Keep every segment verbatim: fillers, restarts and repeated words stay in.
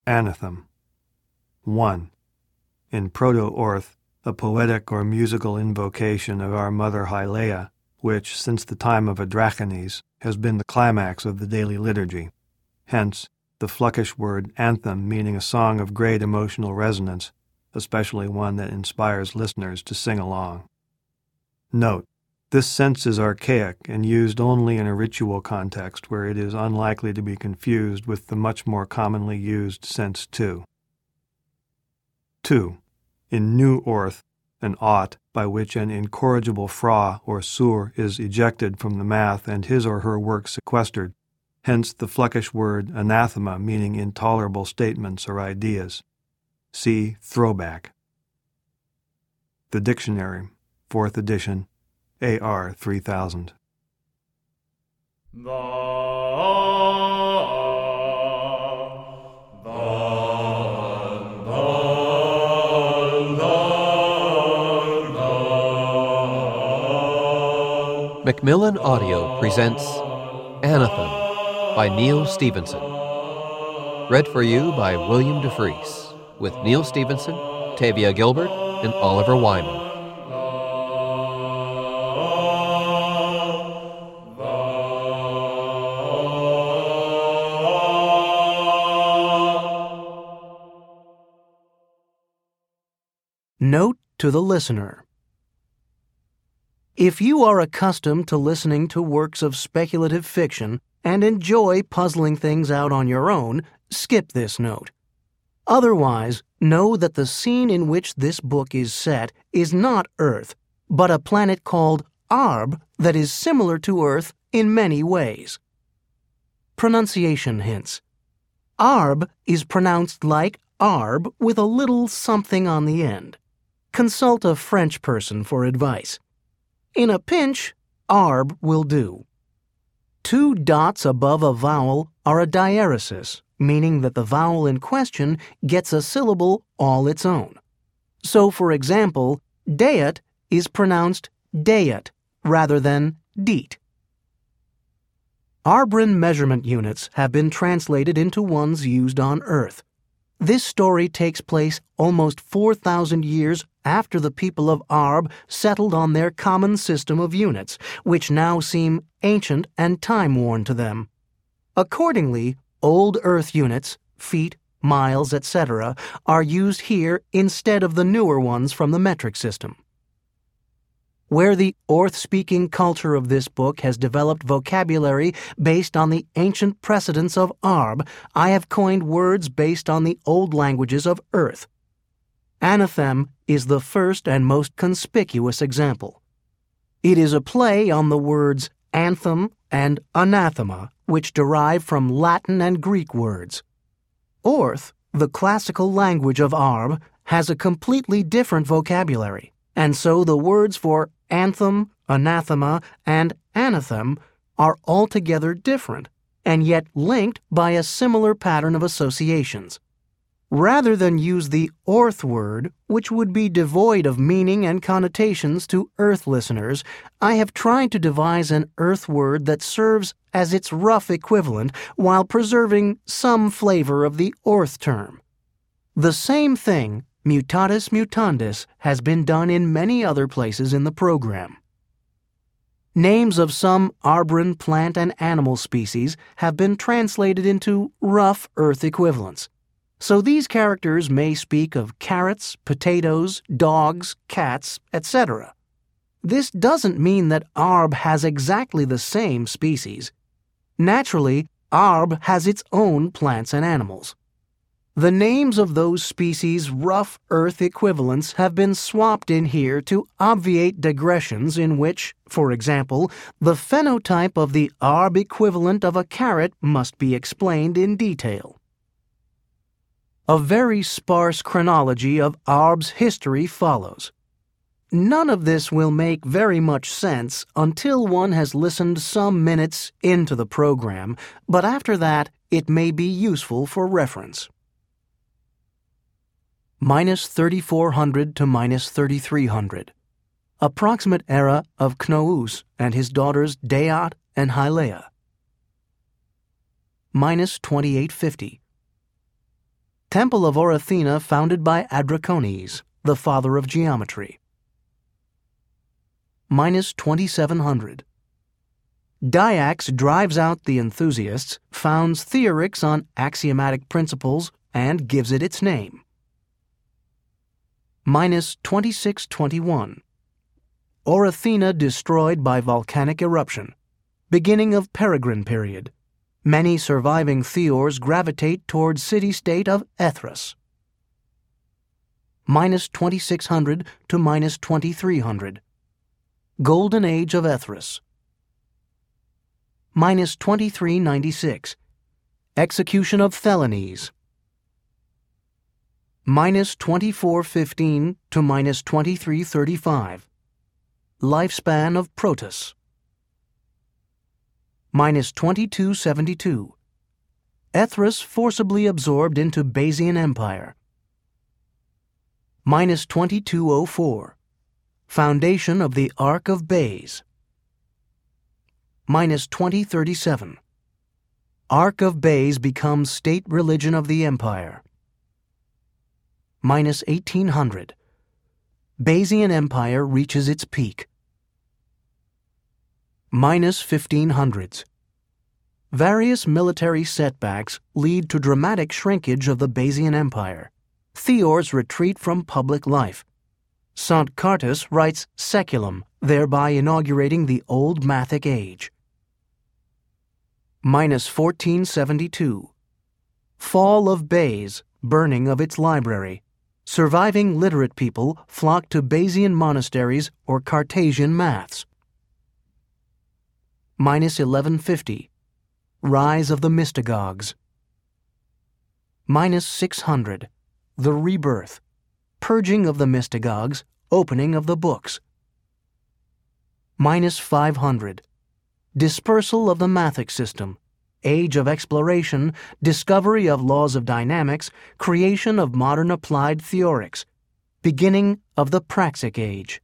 Anathem. one. In Proto-Orth, a poetic or musical invocation of our mother Hyleia, which, since the time of Adrachanes, has been the climax of the daily liturgy. Hence, the Flukkish word anthem meaning a song of great emotional resonance, especially one that inspires listeners to sing along. Note, this sense is archaic and used only in a ritual context where it is unlikely to be confused with the much more commonly used sense too. two. In New Orth, an ought by which an incorrigible fra or sur is ejected from the math and his or her work sequestered, hence the Flukkish word anathema meaning intolerable statements or ideas. See Throwback. The Dictionary, fourth edition, A R three thousand. Macmillan Audio presents Anathem by Neil Stevenson. Read for you by William DeFries, with Neil Stevenson, Tavia Gilbert, and Oliver Wyman. Note to the listener. If you are accustomed to listening to works of speculative fiction and enjoy puzzling things out on your own, skip this note. Otherwise, know that the scene in which this book is set is not Earth, but a planet called Arb that is similar to Earth in many ways. Pronunciation hints. Arb is pronounced like Arb with a little something on the end. Consult a French person for advice. In a pinch, Arb will do. Two dots above a vowel are a diaeresis, meaning that the vowel in question gets a syllable all its own. So, for example, deat is pronounced deat rather than deet. Arbran measurement units have been translated into ones used on Earth. This story takes place almost four thousand years after the people of Arb settled on their common system of units, which now seem ancient and time-worn to them. Accordingly, old Earth units, feet, miles, et cetera, are used here instead of the newer ones from the metric system. Where the Orth-speaking culture of this book has developed vocabulary based on the ancient precedents of Arb, I have coined words based on the old languages of Earth. Anathem is the first and most conspicuous example. It is a play on the words anthem and anathema, which derive from Latin and Greek words. Orth, the classical language of Arb, has a completely different vocabulary, and so the words for anthem, anathema, and anathem are altogether different, and yet linked by a similar pattern of associations. Rather than use the Orth word, which would be devoid of meaning and connotations to Earth listeners, I have tried to devise an Earth word that serves as its rough equivalent while preserving some flavor of the Orth term. The same thing, mutatis mutandis, has been done in many other places in the program. Names of some Arbran plant and animal species have been translated into rough Earth equivalents. So these characters may speak of carrots, potatoes, dogs, cats, et cetera. This doesn't mean that Arb has exactly the same species. Naturally, Arb has its own plants and animals. The names of those species' rough Earth equivalents have been swapped in here to obviate digressions in which, for example, the phenotype of the Arb equivalent of a carrot must be explained in detail. A very sparse chronology of Arb's history follows. None of this will make very much sense until one has listened some minutes into the program, but after that, it may be useful for reference. Minus thirty-four hundred to minus thirty-three hundred. Approximate era of Knoos and his daughters Deat and Hyleia. Minus twenty-eight fifty. Temple of Orythena founded by Adracones, the father of geometry. Minus twenty-seven hundred. Dyax drives out the enthusiasts, founds Theorix on axiomatic principles, and gives it its name. Minus twenty-six twenty-one. Orythena destroyed by volcanic eruption. Beginning of Peregrine period. Many surviving Theors gravitate towards city-state of Ethras. Minus twenty-six hundred to minus twenty-three hundred. Golden Age of Ethras. Minus twenty-three ninety-six. Execution of Thelines. Minus twenty-four fifteen to minus twenty-three thirty-five. Lifespan of Protus. Minus twenty-two seventy-two. Ethras forcibly absorbed into Bayesian Empire. Minus twenty-two oh four. Foundation of the Ark of Bays. Minus twenty thirty-seven. Ark of Bays becomes state religion of the empire. Minus eighteen hundred. Bayesian Empire reaches its peak. Minus fifteen hundreds. Various military setbacks lead to dramatic shrinkage of the Bayesian Empire. Theors retreat from public life. Saint Cartus writes Seculum, thereby inaugurating the Old Mathic Age. Minus fourteen seventy-two. Fall of Bays, burning of its library. Surviving literate people flock to Bayesian monasteries or Cartesian maths. Minus eleven fifty. Rise of the mystagogues. Minus six hundred. The rebirth. Purging of the mystagogues, opening of the books. Minus five hundred. Dispersal of the mathic system. Age of exploration, discovery of laws of dynamics, creation of modern applied theorics. Beginning of the Praxic Age.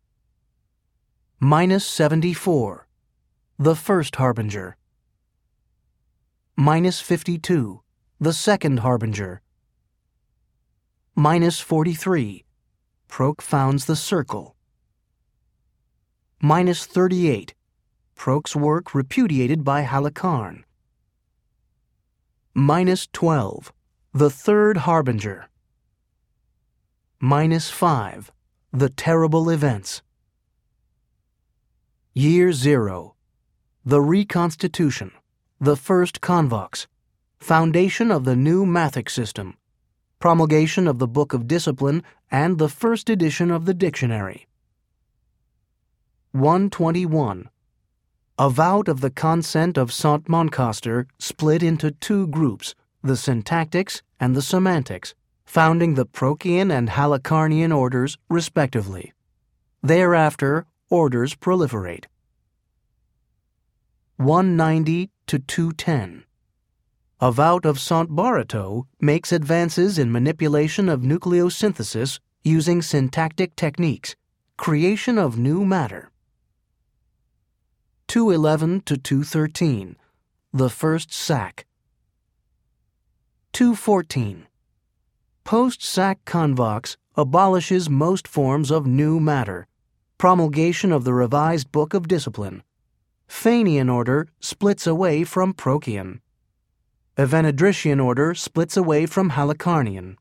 Minus seventy-four. The first harbinger. Minus fifty-two. The second harbinger. Minus forty-three. Proc founds the circle. Minus thirty-eight. Proc's work repudiated by Halicarn. Minus twelve. The third harbinger. Minus five. The terrible events. Year zero. The reconstitution. The first convox. Foundation of the new mathic system. Promulgation of the Book of Discipline and the first edition of the dictionary. one twenty-one. Avowed of the consent of Saint Moncaster split into two groups, the syntactics and the semantics, founding the Procyon and Halicarnian orders respectively. Thereafter, orders proliferate. one ninety to two ten. Avowed of Saint Barreto makes advances in manipulation of nucleosynthesis using syntactic techniques, creation of new matter. two eleven to two thirteen. The first sack. two fourteen. Post-sack convox abolishes most forms of new matter. Promulgation of the revised Book of Discipline. Fenian order splits away from Procyon. Evanidrician order splits away from Halicarnian.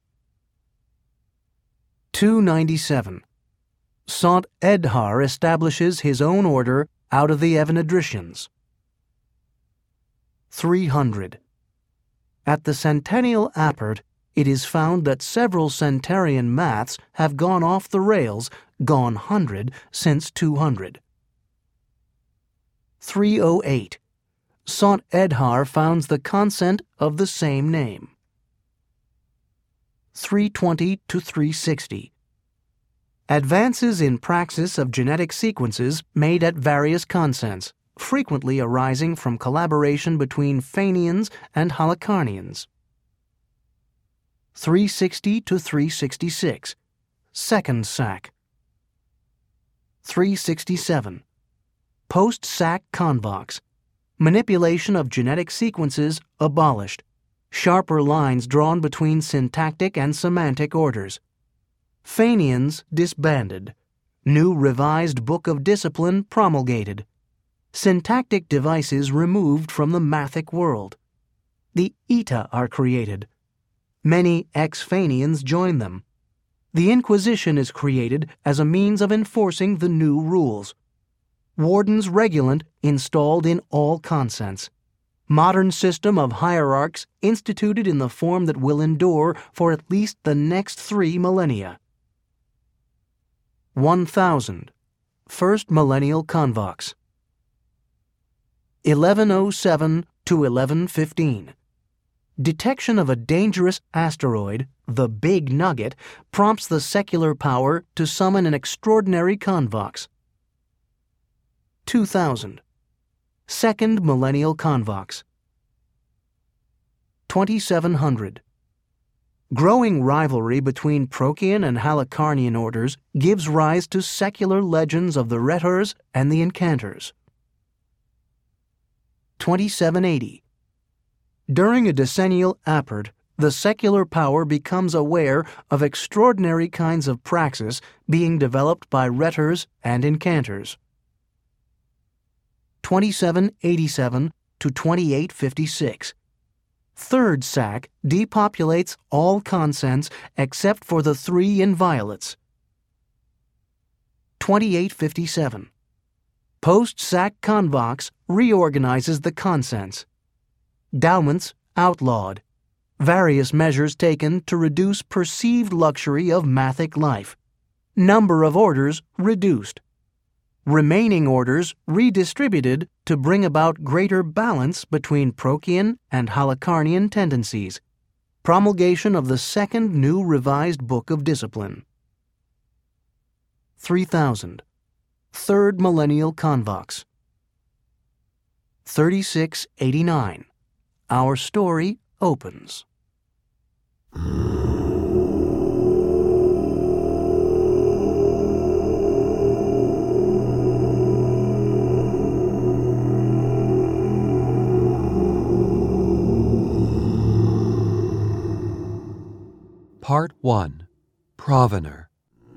two ninety-seven. Saint Edhar establishes his own order out of the Evanidricians. three hundred. At the Centennial Apert, it is found that several centarian maths have gone off the rails, gone hundred, since two hundred. three oh eight. Saint Edhar founds the consent of the same name. three twenty to three sixty. Advances in praxis of genetic sequences made at various consents, frequently arising from collaboration between Fenians and Halicarnians. three sixty to three sixty-six. Second sack. three sixty-seven. Post-sack convox. Manipulation of genetic sequences abolished. sharper lines drawn between syntactic and semantic orders. Fenians disbanded. New revised Book of Discipline promulgated. Syntactic devices removed from the mathic world. The Eta are created. Many ex-Fenians join them. The Inquisition is created as a means of enforcing the new rules. Warden's Regulant installed in all consents. Modern system of hierarchs instituted in the form that will endure for at least the next three millennia. one thousand. First Millennial Convox. eleven oh seven to eleven fifteen. Detection of a dangerous asteroid, the Big Nugget, prompts the secular power to summon an extraordinary convox. two thousand. Second Millennial Convox. twenty-seven hundred. Growing rivalry between Procyon and Halicarnian orders gives rise to secular legends of the Rhetors and the Incanters. twenty-seven eighty. During a decennial aperd, the secular power becomes aware of extraordinary kinds of praxis being developed by Rhetors and Incanters. twenty-seven eighty-seven to twenty-eight fifty-six. Third sack depopulates all consents except for the three inviolates. twenty-eight fifty-seven. Post-sack convox reorganizes the consents. Dowments outlawed. Various measures taken to reduce perceived luxury of mathic life. Number of orders reduced. Remaining orders redistributed to bring about greater balance between Procyon and Halicarnian tendencies. Promulgation of the second new revised Book of Discipline. three thousand. Third Millennial Convox. thirty-six eighty-nine. Our story opens. Part one. Provenor.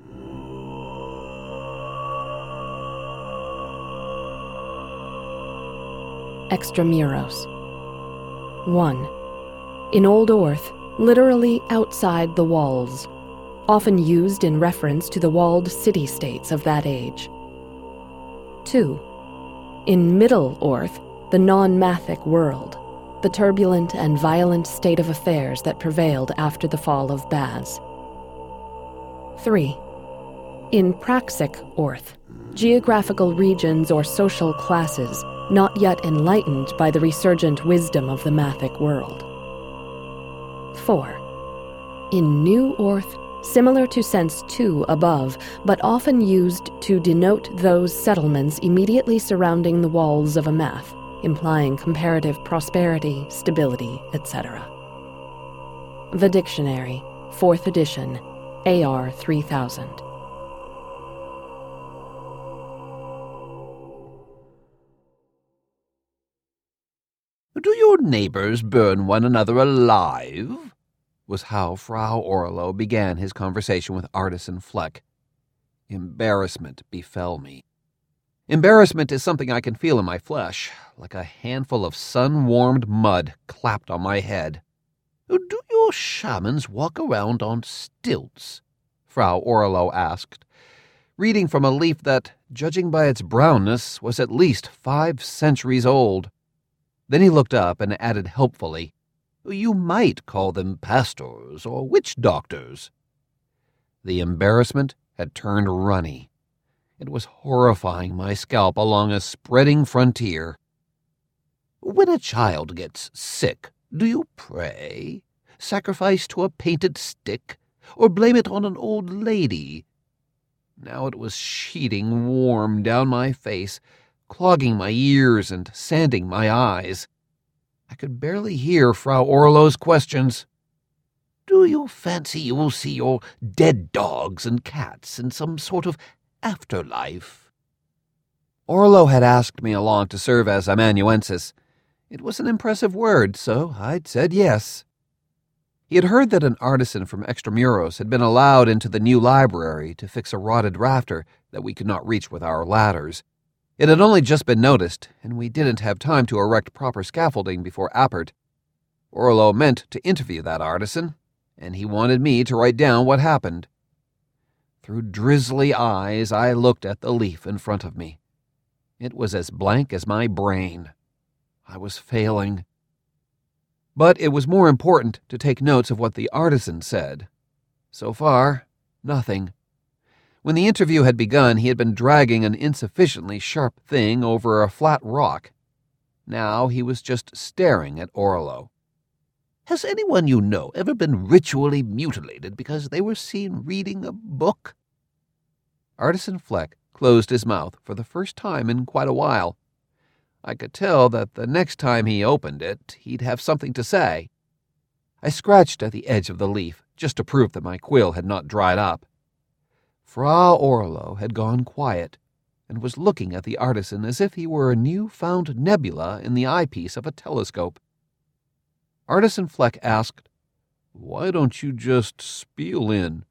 Extramuros. one. In Old Orth, literally outside the walls, often used in reference to the walled city-states of that age. two. In Middle Orth, the non-mathic world, the turbulent and violent state of affairs that prevailed after the fall of Baz. three. In Praxic Orth, geographical regions or social classes not yet enlightened by the resurgent wisdom of the mathic world. four. In New Orth, similar to Sense two above, but often used to denote those settlements immediately surrounding the walls of a math, implying comparative prosperity, stability, et cetera. The Dictionary, fourth edition, A R three thousand. Do your neighbors burn one another alive? Was how Frau Orlo began his conversation with Artisan Fleck. Embarrassment befell me. Embarrassment is something I can feel in my flesh, like a handful of sun-warmed mud clapped on my head. Do your shamans walk around on stilts? Frau Orlo asked, reading from a leaf that, judging by its brownness, was at least five centuries old. Then he looked up and added helpfully, You might call them pastors or witch doctors. The embarrassment had turned runny. It was horrifying my scalp along a spreading frontier. When a child gets sick, do you pray, sacrifice to a painted stick, or blame it on an old lady? Now it was sheeting warm down my face, clogging my ears and sanding my eyes. I could barely hear Frau Orlo's questions. Do you fancy you will see your dead dogs and cats in some sort of afterlife? Orlo had asked me along to serve as amanuensis. It was an impressive word, so I'd said yes. He had heard that an artisan from Extramuros had been allowed into the new library to fix a rotted rafter that we could not reach with our ladders. It had only just been noticed, and we didn't have time to erect proper scaffolding before Appert. Orlo meant to interview that artisan, and he wanted me to write down what happened. Through drizzly eyes, I looked at the leaf in front of me. It was as blank as my brain. I was failing. But it was more important to take notes of what the artisan said. So far, nothing. When the interview had begun, he had been dragging an insufficiently sharp thing over a flat rock. Now he was just staring at Orlo. "Has anyone you know ever been ritually mutilated because they were seen reading a book?" Artisan Fleck closed his mouth for the first time in quite a while. I could tell that the next time he opened it, he'd have something to say. I scratched at the edge of the leaf, just to prove that my quill had not dried up. Fra Orlo had gone quiet, and was looking at the artisan as if he were a new-found nebula in the eyepiece of a telescope. Artisan Fleck asked, "Why don't you just spiel in?"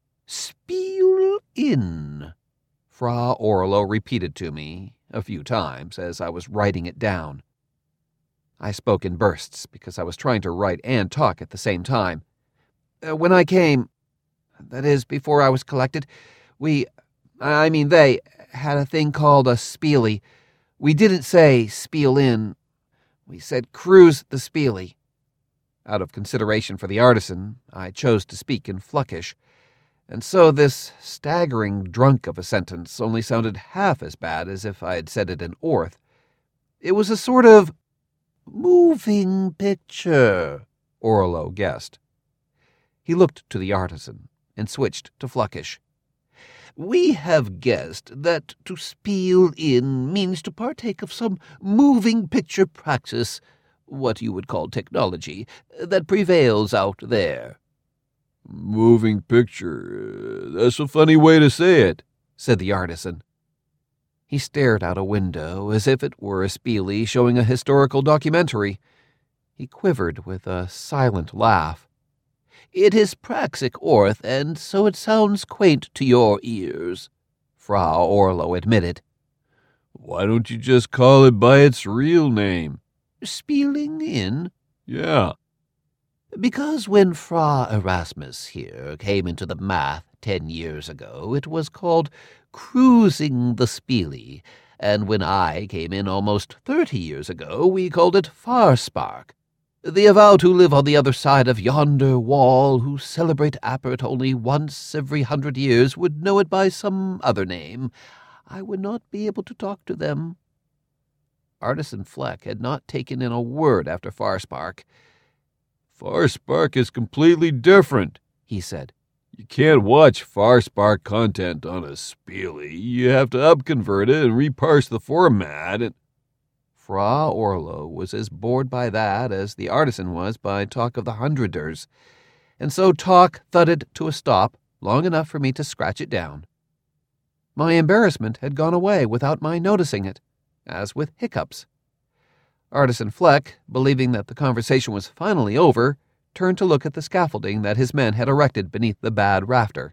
"Spiel in," Fra Orlo repeated to me a few times as I was writing it down. I spoke in bursts because I was trying to write and talk at the same time. Uh, when I came, that is, before I was collected, we, I mean they, had a thing called a spielie. We didn't say spiel in. We said cruise the spielie. Out of consideration for the artisan, I chose to speak in Fleckish, and so this staggering drunk of a sentence only sounded half as bad as if I had said it in Orth. It was a sort of moving picture, Orlo guessed. He looked to the artisan and switched to Fleckish. "We have guessed that to spiel in means to partake of some moving picture praxis, what you would call technology, that prevails out there." "Moving picture, that's a funny way to say it," said the artisan. He stared out a window as if it were a spielie showing a historical documentary. He quivered with a silent laugh. "It is praxic, Orth, and so it sounds quaint to your ears," Fra Orlo admitted. "Why don't you just call it by its real name?" "Spieling in?" "Yeah." "Because when Fra Erasmus here came into the math ten years ago, it was called cruising the spielie, and when I came in almost thirty years ago, we called it Farspark. The Avowed who live on the other side of yonder wall, who celebrate Appert only once every hundred years, would know it by some other name. I would not be able to talk to them." Artisan Fleck had not taken in a word after Farspark. "Farspark is completely different," he said. "You can't watch Farspark content on a spielie. You have to upconvert it and reparse the format. And Fra Orlo was as bored by that as the artisan was by talk of the hundreders, and so talk thudded to a stop long enough for me to scratch it down. My embarrassment had gone away without my noticing it, as with hiccups. Artisan Fleck, believing that the conversation was finally over, turned to look at the scaffolding that his men had erected beneath the bad rafter.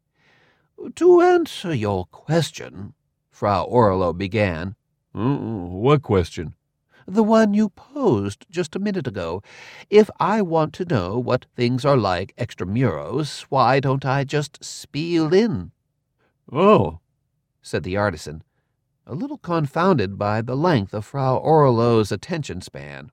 "To answer your question," Fra Orlo began. Uh, what question?" "The one you posed just a minute ago. If I want to know what things are like extramuros, why don't I just spiel in?" "Oh," said the artisan, a little confounded by the length of Fra Orlo's attention span.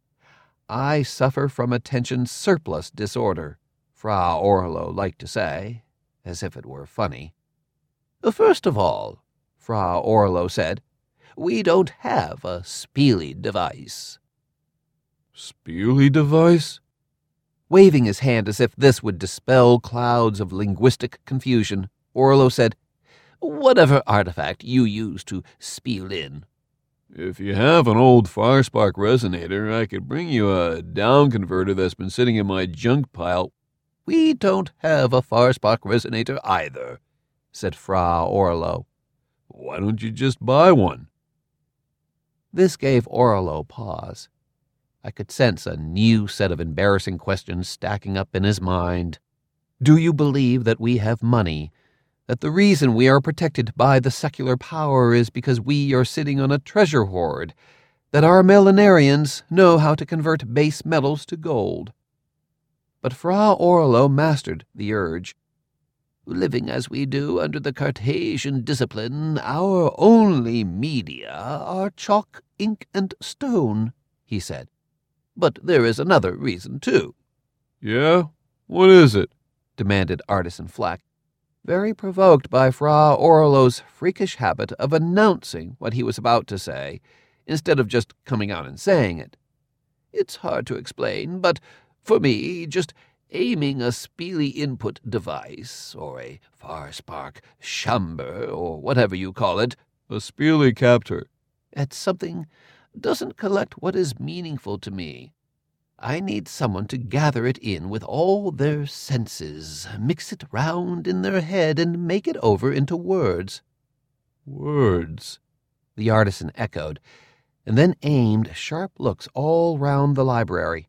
"I suffer from attention surplus disorder," Fra Orlo liked to say, as if it were funny. "First of all," Fra Orlo said, "we don't have a spielie device." "Spielie device?" Waving his hand as if this would dispel clouds of linguistic confusion, Orlo said, "Whatever artifact you use to spiel in." "If you have an old Farspark resonator, I could bring you a down converter that's been sitting in my junk pile." "We don't have a Farspark resonator either," said Fra Orlo. "Why don't you just buy one?" This gave Orlo pause. I could sense a new set of embarrassing questions stacking up in his mind. Do you believe that we have money? That the reason we are protected by the secular power is because we are sitting on a treasure hoard? That our millenarians know how to convert base metals to gold? But Fra Orlo mastered the urge. Living as we do under the Cartesian discipline, our only media are chalk, ink, and stone, he said. But there is another reason, too. Yeah? What is it? Demanded Artisan Fleck, very provoked by Fra Orlo's freakish habit of announcing what he was about to say, instead of just coming out and saying it. It's hard to explain, but for me, just aiming a Speely input device, or a Farspark chamber, or whatever you call it, a Speely captor, at something doesn't collect what is meaningful to me. I need someone to gather it in with all their senses, mix it round in their head, and make it over into words. Words, the artisan echoed, and then aimed sharp looks all round the library.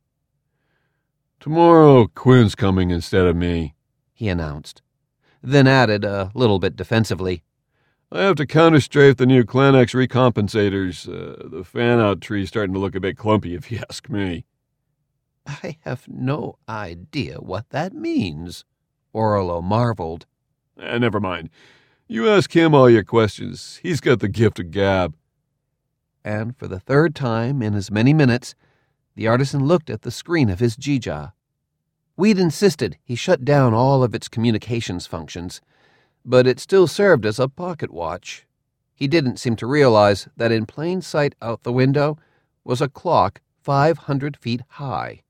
Tomorrow Quinn's coming instead of me, he announced, then added a little bit defensively, I have to counter-strafe the new Clanax recompensators. Uh, the fan-out tree's starting to look a bit clumpy, if you ask me. I have no idea what that means, Orlo marveled. Eh, never mind. You ask him all your questions. He's got the gift of gab. And for the third time in as many minutes, the artisan looked at the screen of his Jija. We'd insisted he shut down all of its communications functions, but it still served as a pocket watch. He didn't seem to realize that in plain sight out the window was a clock five hundred feet high.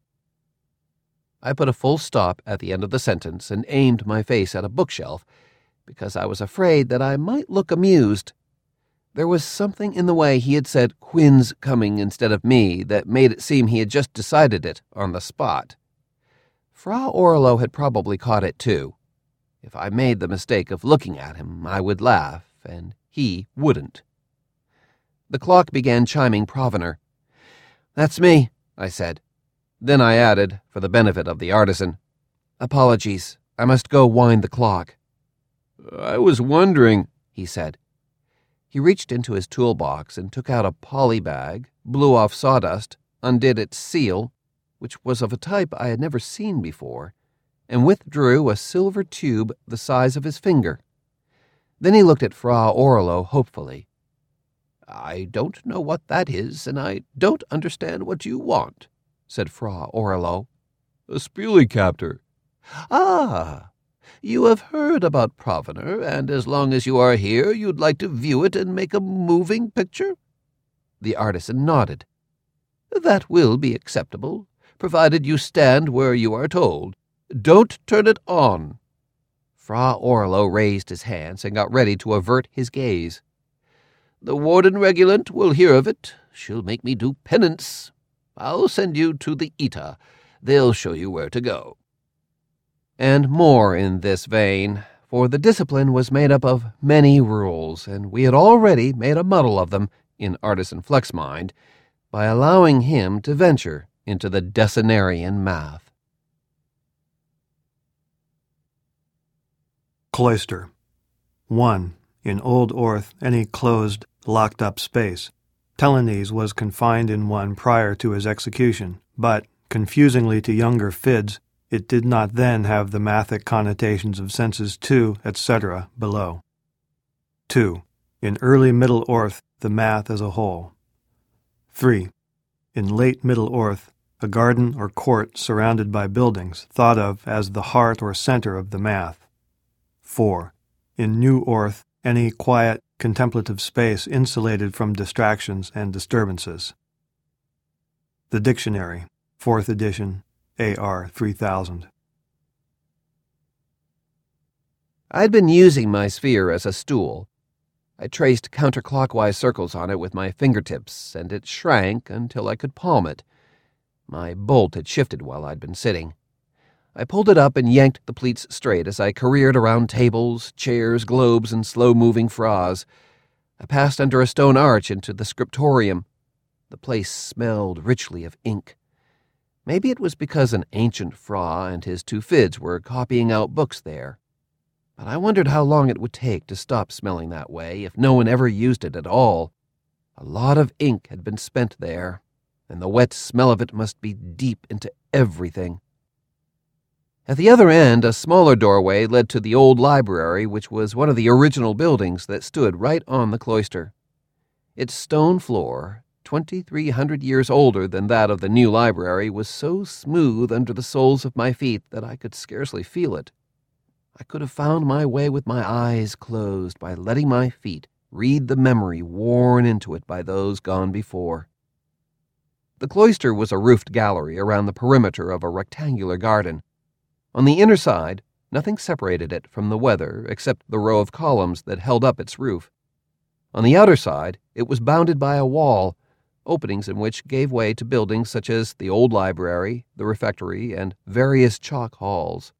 I put a full stop at the end of the sentence and aimed my face at a bookshelf because I was afraid that I might look amused. There was something in the way he had said Quinn's coming instead of me that made it seem he had just decided it on the spot. Fra Orlo had probably caught it too. If I made the mistake of looking at him, I would laugh, and he wouldn't. The clock began chiming Provenor. That's me, I said. Then I added, for the benefit of the artisan, Apologies, I must go wind the clock. I was wondering, he said. He reached into his toolbox and took out a poly bag, blew off sawdust, undid its seal, which was of a type I had never seen before, and withdrew a silver tube the size of his finger. Then he looked at Fra Orlo hopefully. I don't know what that is, and I don't understand what you want, said Fra Orlo. A Speely captor. Ah, you have heard about Provenor, and as long as you are here, you'd like to view it and make a moving picture? The artisan nodded. That will be acceptable, provided you stand where you are told. Don't turn it on. Fra Orlo raised his hands and got ready to avert his gaze. The Warden Regulant will hear of it. She'll make me do penance. I'll send you to the Eta. They'll show you where to go. And more in this vein, for the discipline was made up of many rules, and we had already made a muddle of them, in Artisan Fleck's mind, by allowing him to venture into the Decenarian math. Cloister. one. In Old Orth, any closed, locked-up space. Telenes was confined in one prior to his execution, but, confusingly to younger Fids, it did not then have the mathic connotations of senses two, et cetera below. two. In early Middle Orth, the math as a whole. three. In late Middle Orth, a garden or court surrounded by buildings, thought of as the heart or center of the math. four. In New Orth, any quiet, contemplative space insulated from distractions and disturbances. The Dictionary, fourth edition, A R three thousand. I'd been using my sphere as a stool. I traced counterclockwise circles on it with my fingertips, and it shrank until I could palm it. My bolt had shifted while I'd been sitting. I pulled it up and yanked the pleats straight as I careered around tables, chairs, globes, and slow-moving fras. I passed under a stone arch into the scriptorium. The place smelled richly of ink. Maybe it was because an ancient Fra and his two Fids were copying out books there. But I wondered how long it would take to stop smelling that way if no one ever used it at all. A lot of ink had been spent there, and the wet smell of it must be deep into everything. At the other end, a smaller doorway led to the old library, which was one of the original buildings that stood right on the cloister. Its stone floor, twenty-three hundred years older than that of the new library, was so smooth under the soles of my feet that I could scarcely feel it. I could have found my way with my eyes closed by letting my feet read the memory worn into it by those gone before. The cloister was a roofed gallery around the perimeter of a rectangular garden. On the inner side, nothing separated it from the weather except the row of columns that held up its roof. On the outer side, it was bounded by a wall, openings in which gave way to buildings such as the old library, the refectory, and various chalk halls.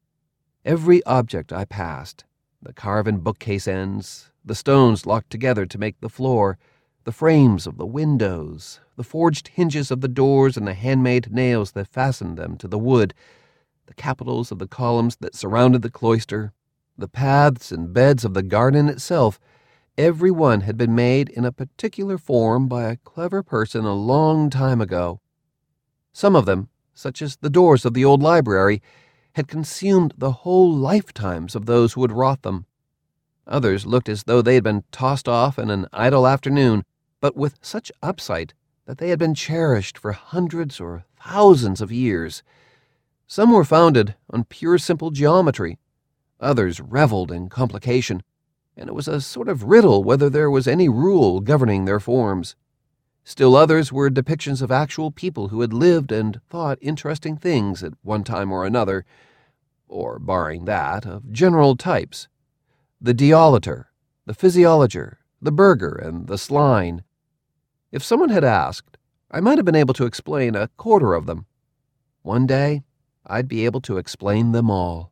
Every object I passed, the carven bookcase ends, the stones locked together to make the floor, the frames of the windows, the forged hinges of the doors and the handmade nails that fastened them to the wood, the capitals of the columns that surrounded the cloister, the paths and beds of the garden itself, every one had been made in a particular form by a clever person a long time ago. Some of them, such as the doors of the old library, had consumed the whole lifetimes of those who had wrought them. Others looked as though they had been tossed off in an idle afternoon, but with such upsight that they had been cherished for hundreds or thousands of years. Some were founded on pure simple geometry. Others reveled in complication, and it was a sort of riddle whether there was any rule governing their forms. Still others were depictions of actual people who had lived and thought interesting things at one time or another, or, barring that, of general types: the Diolator, the Physiologer, the Burgher, and the Sline. If someone had asked, I might have been able to explain a quarter of them. One day, I'd be able to explain them all.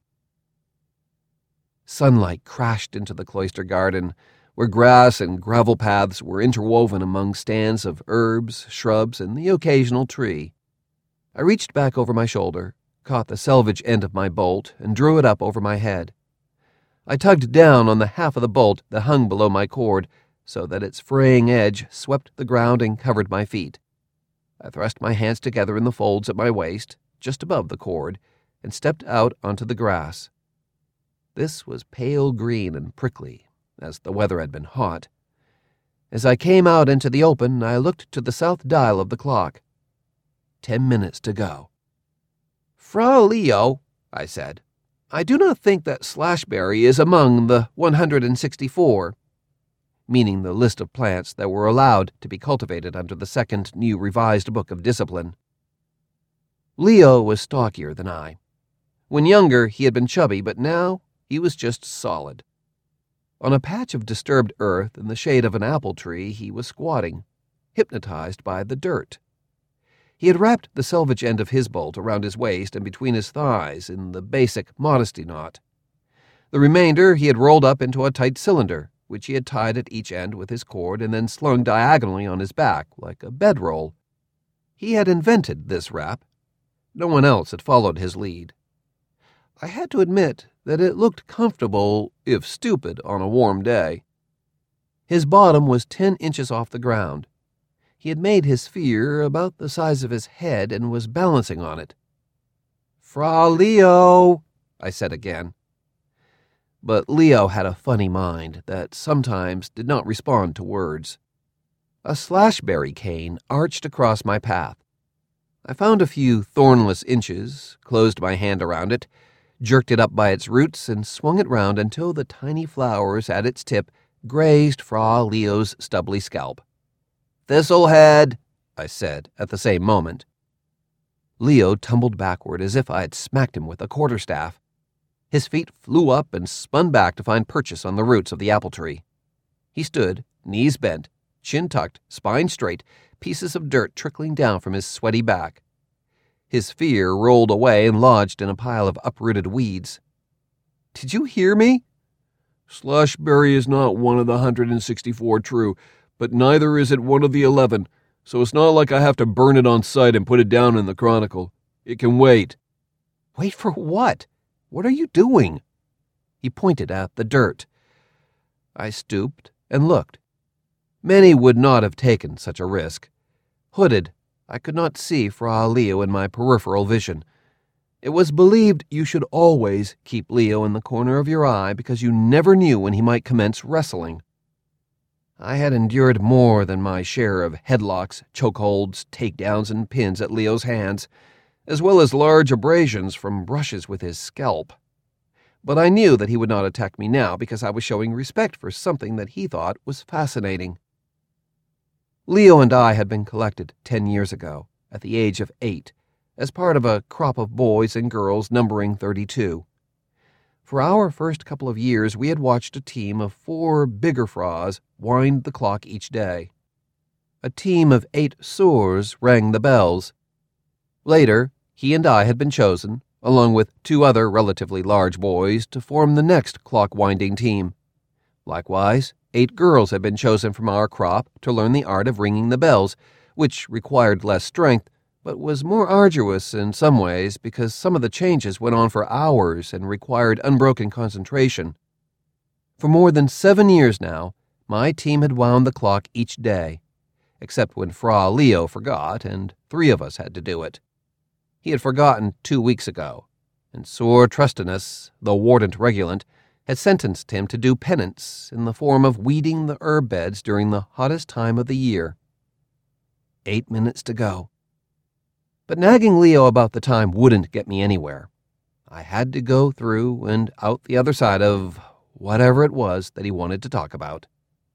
Sunlight crashed into the cloister garden, where grass and gravel paths were interwoven among stands of herbs, shrubs, and the occasional tree. I reached back over my shoulder, caught the selvage end of my bolt, and drew it up over my head. I tugged down on the half of the bolt that hung below my cord, so that its fraying edge swept the ground and covered my feet. I thrust my hands together in the folds at my waist, just above the cord, and stepped out onto the grass. This was pale green and prickly, as the weather had been hot. As I came out into the open, I looked to the south dial of the clock. Ten minutes to go. "Fra Leo," I said, "I do not think that slashberry is among the one hundred sixty-four, meaning the list of plants that were allowed to be cultivated under the second new revised book of discipline. Leo was stockier than I. When younger, he had been chubby, but now he was just solid. On a patch of disturbed earth in the shade of an apple tree, he was squatting, hypnotized by the dirt. He had wrapped the selvage end of his bolt around his waist and between his thighs in the basic modesty knot. The remainder he had rolled up into a tight cylinder, which he had tied at each end with his cord and then slung diagonally on his back like a bedroll. He had invented this wrap. No one else had followed his lead. I had to admit that it looked comfortable, if stupid, on a warm day. His bottom was ten inches off the ground. He had made his sphere about the size of his head and was balancing on it. "Fra Leo," I said again. But Leo had a funny mind that sometimes did not respond to words. A slashberry cane arched across my path. I found a few thornless inches, closed my hand around it, jerked it up by its roots, and swung it round until the tiny flowers at its tip grazed Fra Leo's stubbly scalp. "Thistlehead," I said at the same moment. Leo tumbled backward as if I had smacked him with a quarterstaff. His feet flew up and spun back to find purchase on the roots of the apple tree. He stood, knees bent, chin tucked, spine straight, pieces of dirt trickling down from his sweaty back. His sphere rolled away and lodged in a pile of uprooted weeds. "Did you hear me?" "Slashberry is not one of the hundred and sixty-four true, but neither is it one of the eleven. so it's not like I have to burn it on sight and put it down in the Chronicle. It can wait. Wait for what? What are you doing? He pointed at the dirt. I stooped and looked. Many would not have taken such a risk. Hooded, I could not see Fra Leo in my peripheral vision. It was believed you should always keep Leo in the corner of your eye because you never knew when he might commence wrestling. I had endured more than my share of headlocks, chokeholds, takedowns, and pins at Leo's hands, as well as large abrasions from brushes with his scalp. But I knew that he would not attack me now because I was showing respect for something that he thought was fascinating. Leo and I had been collected ten years ago, at the age of eight, as part of a crop of boys and girls numbering thirty-two. For our first couple of years, we had watched a team of four bigger Fras wind the clock each day. A team of eight Soors rang the bells. Later, he and I had been chosen, along with two other relatively large boys, to form the next clock-winding team. Likewise, eight girls had been chosen from our crop to learn the art of ringing the bells, which required less strength, but was more arduous in some ways because some of the changes went on for hours and required unbroken concentration. For more than seven years now, my team had wound the clock each day, except when Fra Leo forgot, and three of us had to do it. He had forgotten two weeks ago, and Soor Trustinus, the Wardent Regulant, had sentenced him to do penance in the form of weeding the herb beds during the hottest time of the year. Eight minutes to go. But nagging Leo about the time wouldn't get me anywhere. I had to go through and out the other side of whatever it was that he wanted to talk about.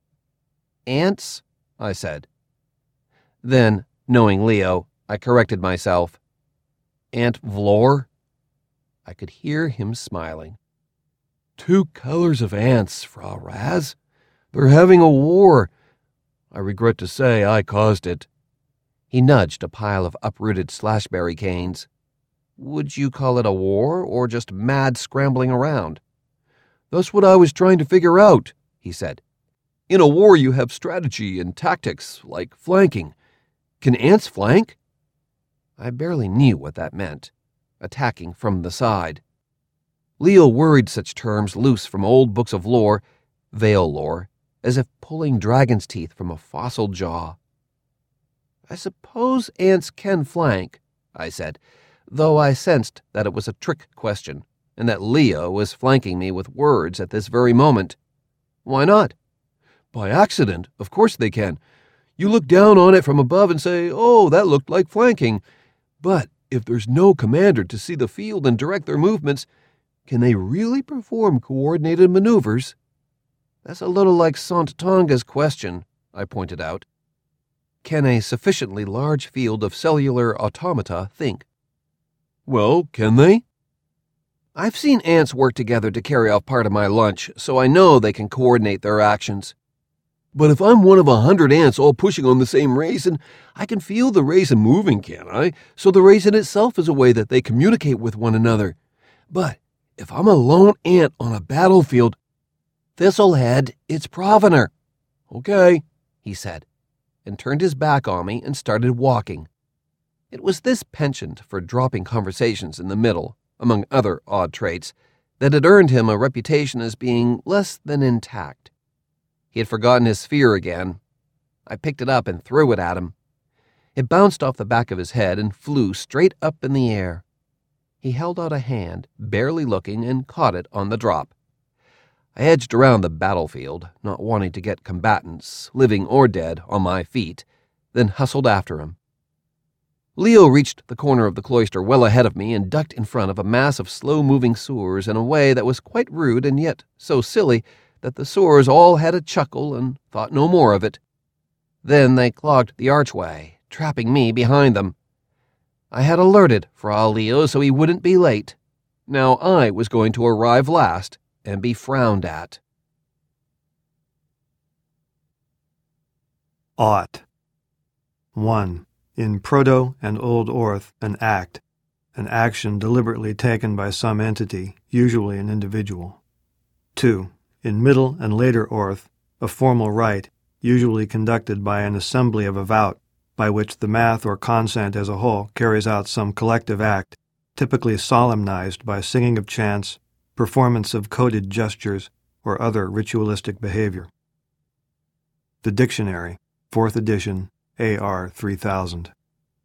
Ants, I said. Then, knowing Leo, I corrected myself. Ant Vlor? I could hear him smiling. Two colors of ants, Fra Raz. They're having a war. I regret to say I caused it. He nudged a pile of uprooted slashberry canes. Would you call it a war, or just mad scrambling around? That's what I was trying to figure out, he said. In a war you have strategy and tactics, like flanking. Can ants flank? I barely knew what that meant. Attacking from the side. Leo worried such terms loose from old books of lore, Vale lore, as if pulling dragon's teeth from a fossil jaw. I suppose ants can flank, I said, though I sensed that it was a trick question, and that Leo was flanking me with words at this very moment. Why not? By accident, of course they can. You look down on it from above and say, oh, that looked like flanking. But if there's no commander to see the field and direct their movements, can they really perform coordinated maneuvers? That's a little like Sant Tonga's question, I pointed out. Can a sufficiently large field of cellular automata think? Well, can they? I've seen ants work together to carry off part of my lunch, so I know they can coordinate their actions. But if I'm one of a hundred ants all pushing on the same raisin, I can feel the raisin moving, can't I? So the raisin itself is a way that they communicate with one another. But if I'm a lone ant on a battlefield, Thistlehead, it's Provenor. Okay, he said, and turned his back on me and started walking. It was this penchant for dropping conversations in the middle, among other odd traits, that had earned him a reputation as being less than intact. He had forgotten his spear again. I picked it up and threw it at him. It bounced off the back of his head and flew straight up in the air. He held out a hand, barely looking, and caught it on the drop. I edged around the battlefield, not wanting to get combatants, living or dead, on my feet, then hustled after him. Leo reached the corner of the cloister well ahead of me and ducked in front of a mass of slow-moving Soors in a way that was quite rude and yet so silly that the Soors all had a chuckle and thought no more of it. Then they clogged the archway, trapping me behind them. I had alerted Fra Leo so he wouldn't be late. Now I was going to arrive last and be frowned at. Ought. one. In Proto and Old Orth, an act, an action deliberately taken by some entity, usually an individual. two. In Middle and Later Orth, a formal rite, usually conducted by an assembly of Avowt, by which the math or consent as a whole carries out some collective act, typically solemnized by singing of chants, performance of coded gestures, or other ritualistic behavior. The Dictionary, fourth edition, A R three thousand.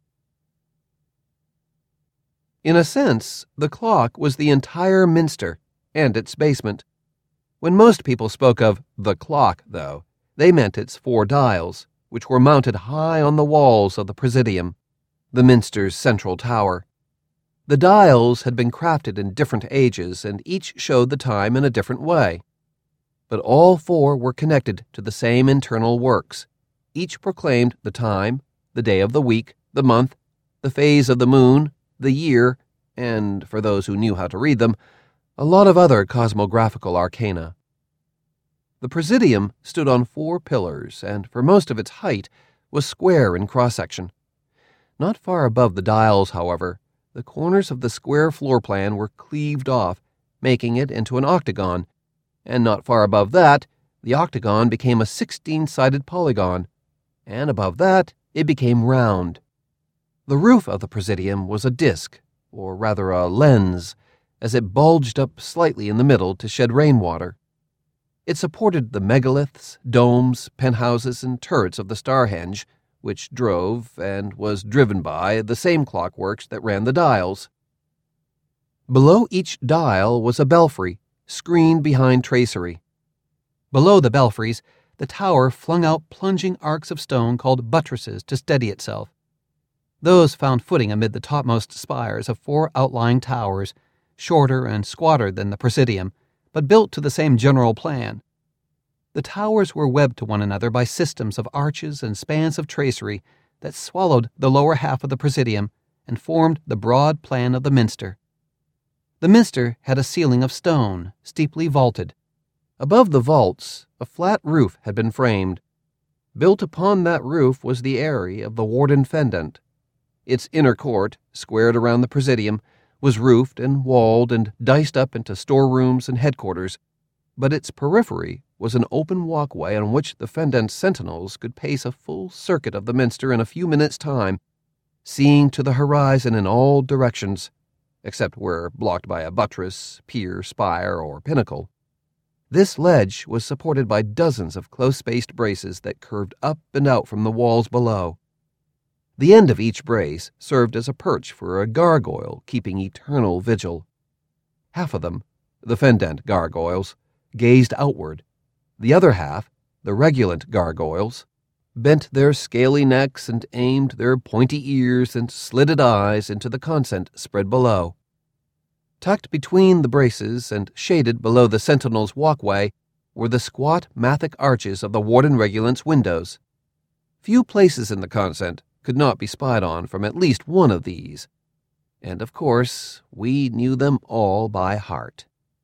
In a sense, the clock was the entire minster and its basement. When most people spoke of the clock, though, they meant its four dials, which were mounted high on the walls of the Presidium, the minster's central tower. The dials had been crafted in different ages, and each showed the time in a different way. But all four were connected to the same internal works. Each proclaimed the time, the day of the week, the month, the phase of the moon, the year, and, for those who knew how to read them, a lot of other cosmographical arcana. The Presidium stood on four pillars, and for most of its height was square in cross-section. Not far above the dials, however, the corners of the square floor plan were cleaved off, making it into an octagon, and not far above that, the octagon became a sixteen-sided polygon, and above that, it became round. The roof of the Presidium was a disk, or rather a lens, as it bulged up slightly in the middle to shed rainwater. It supported the megaliths, domes, penthouses, and turrets of the Starhenge, which drove, and was driven by, the same clockworks that ran the dials. Below each dial was a belfry, screened behind tracery. Below the belfries, the tower flung out plunging arcs of stone called buttresses to steady itself. Those found footing amid the topmost spires of four outlying towers, shorter and squatter than the Presidium, but built to the same general plan. The towers were webbed to one another by systems of arches and spans of tracery that swallowed the lower half of the Presidium and formed the broad plan of the minster. The minster had a ceiling of stone, steeply vaulted. Above the vaults, a flat roof had been framed. Built upon that roof was the eyrie of the warden fendant. Its inner court, squared around the Presidium, was roofed and walled and diced up into storerooms and headquarters, but its periphery was an open walkway on which the fendant sentinels could pace a full circuit of the minster in a few minutes' time, seeing to the horizon in all directions, except where blocked by a buttress, pier, spire, or pinnacle. This ledge was supported by dozens of close-spaced braces that curved up and out from the walls below. The end of each brace served as a perch for a gargoyle keeping eternal vigil. Half of them, the fendant gargoyles, gazed outward. The other half, the regulant gargoyles, bent their scaly necks and aimed their pointy ears and slitted eyes into the consent spread below. Tucked between the braces and shaded below the sentinel's walkway were the squat Mathic arches of the warden regulant's windows. Few places in the consent could not be spied on from at least one of these, and of course we knew them all by heart.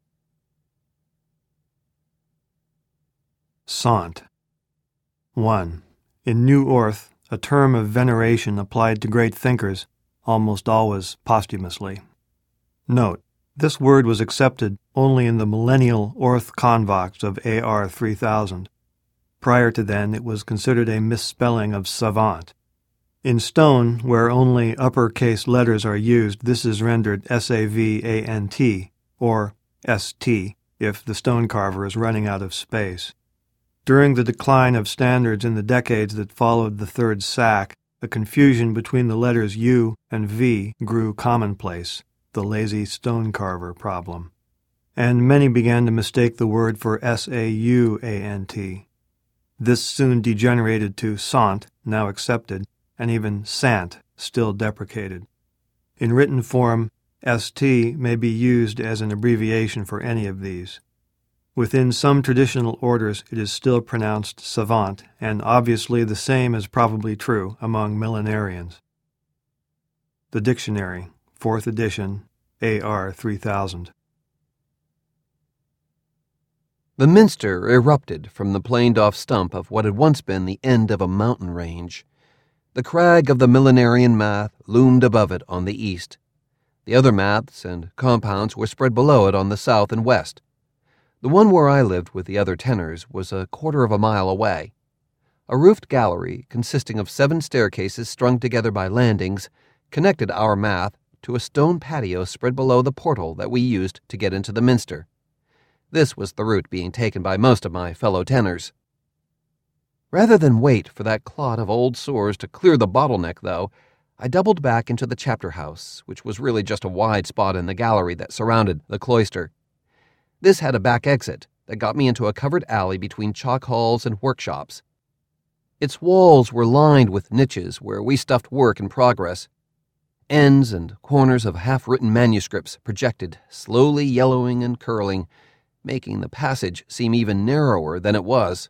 Sant. one. In New Orth, a term of veneration applied to great thinkers, almost always posthumously. Note, this word was accepted only in the millennial Orth convox of A R three thousand. Prior to then, it was considered a misspelling of savant. In stone, where only uppercase letters are used, this is rendered S A V A N T, or S T, if the stone carver is running out of space. During the decline of standards in the decades that followed the third sack, a confusion between the letters U and V grew commonplace, the lazy stone carver problem, and many began to mistake the word for S A U A N T. This soon degenerated to Sant, now accepted, and even Sant, still deprecated. In written form, S T may be used as an abbreviation for any of these. Within some traditional orders, it is still pronounced savant, and obviously the same is probably true among millenarians. The Dictionary, fourth edition, A R three thousand. The minster erupted from the planed-off stump of what had once been the end of a mountain range. The crag of the millenarian math loomed above it on the east. The other maths and compounds were spread below it on the south and west. The one where I lived with the other tenors was a quarter of a mile away. A roofed gallery consisting of seven staircases strung together by landings connected our math to a stone patio spread below the portal that we used to get into the minster. This was the route being taken by most of my fellow tenors. Rather than wait for that clot of old sores to clear the bottleneck, though, I doubled back into the chapter house, which was really just a wide spot in the gallery that surrounded the cloister. This had a back exit that got me into a covered alley between chalk halls and workshops. Its walls were lined with niches where we stuffed work in progress. Ends and corners of half-written manuscripts projected, slowly yellowing and curling, making the passage seem even narrower than it was.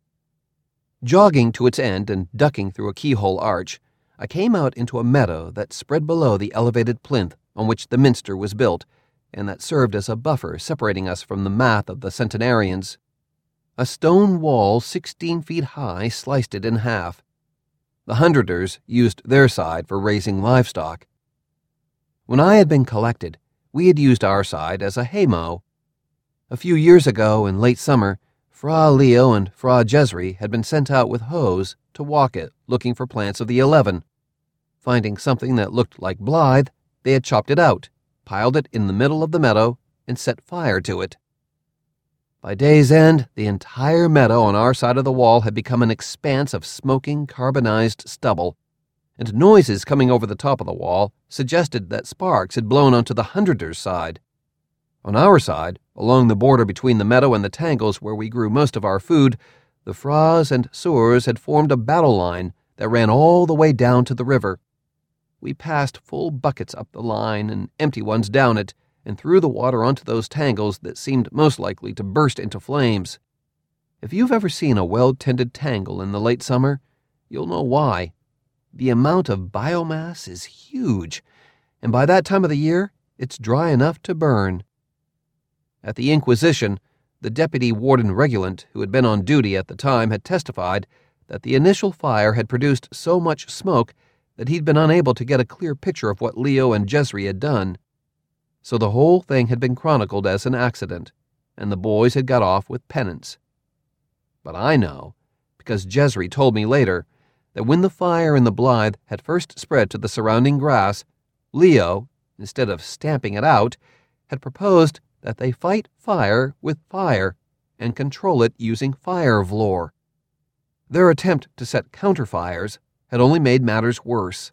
Jogging to its end and ducking through a keyhole arch, I came out into a meadow that spread below the elevated plinth on which the minster was built, and that served as a buffer separating us from the math of the centenarians. A stone wall sixteen feet high sliced it in half. The hundreders used their side for raising livestock. When I had been collected, we had used our side as a haymow. A few years ago, in late summer, Fra Leo and Fra Jesri had been sent out with hoes to walk it, looking for plants of the eleven. Finding something that looked like Blythe, they had chopped it out, piled it in the middle of the meadow, and set fire to it. By day's end, the entire meadow on our side of the wall had become an expanse of smoking, carbonized stubble, and noises coming over the top of the wall suggested that sparks had blown onto the hundreders' side. On our side, along the border between the meadow and the tangles where we grew most of our food, the Fras and Soeurs had formed a battle line that ran all the way down to the river. We passed full buckets up the line and empty ones down it, and threw the water onto those tangles that seemed most likely to burst into flames. If you've ever seen a well-tended tangle in the late summer, you'll know why. The amount of biomass is huge, and by that time of the year, it's dry enough to burn. At the Inquisition, the deputy warden regulant who had been on duty at the time had testified that the initial fire had produced so much smoke that he'd been unable to get a clear picture of what Leo and Jesri had done. So the whole thing had been chronicled as an accident, and the boys had got off with penance. But I know, because Jesri told me later, that when the fire in the Blythe had first spread to the surrounding grass, Leo, instead of stamping it out, had proposed that they fight fire with fire and control it using fire vlor. Their attempt to set counterfires had only made matters worse.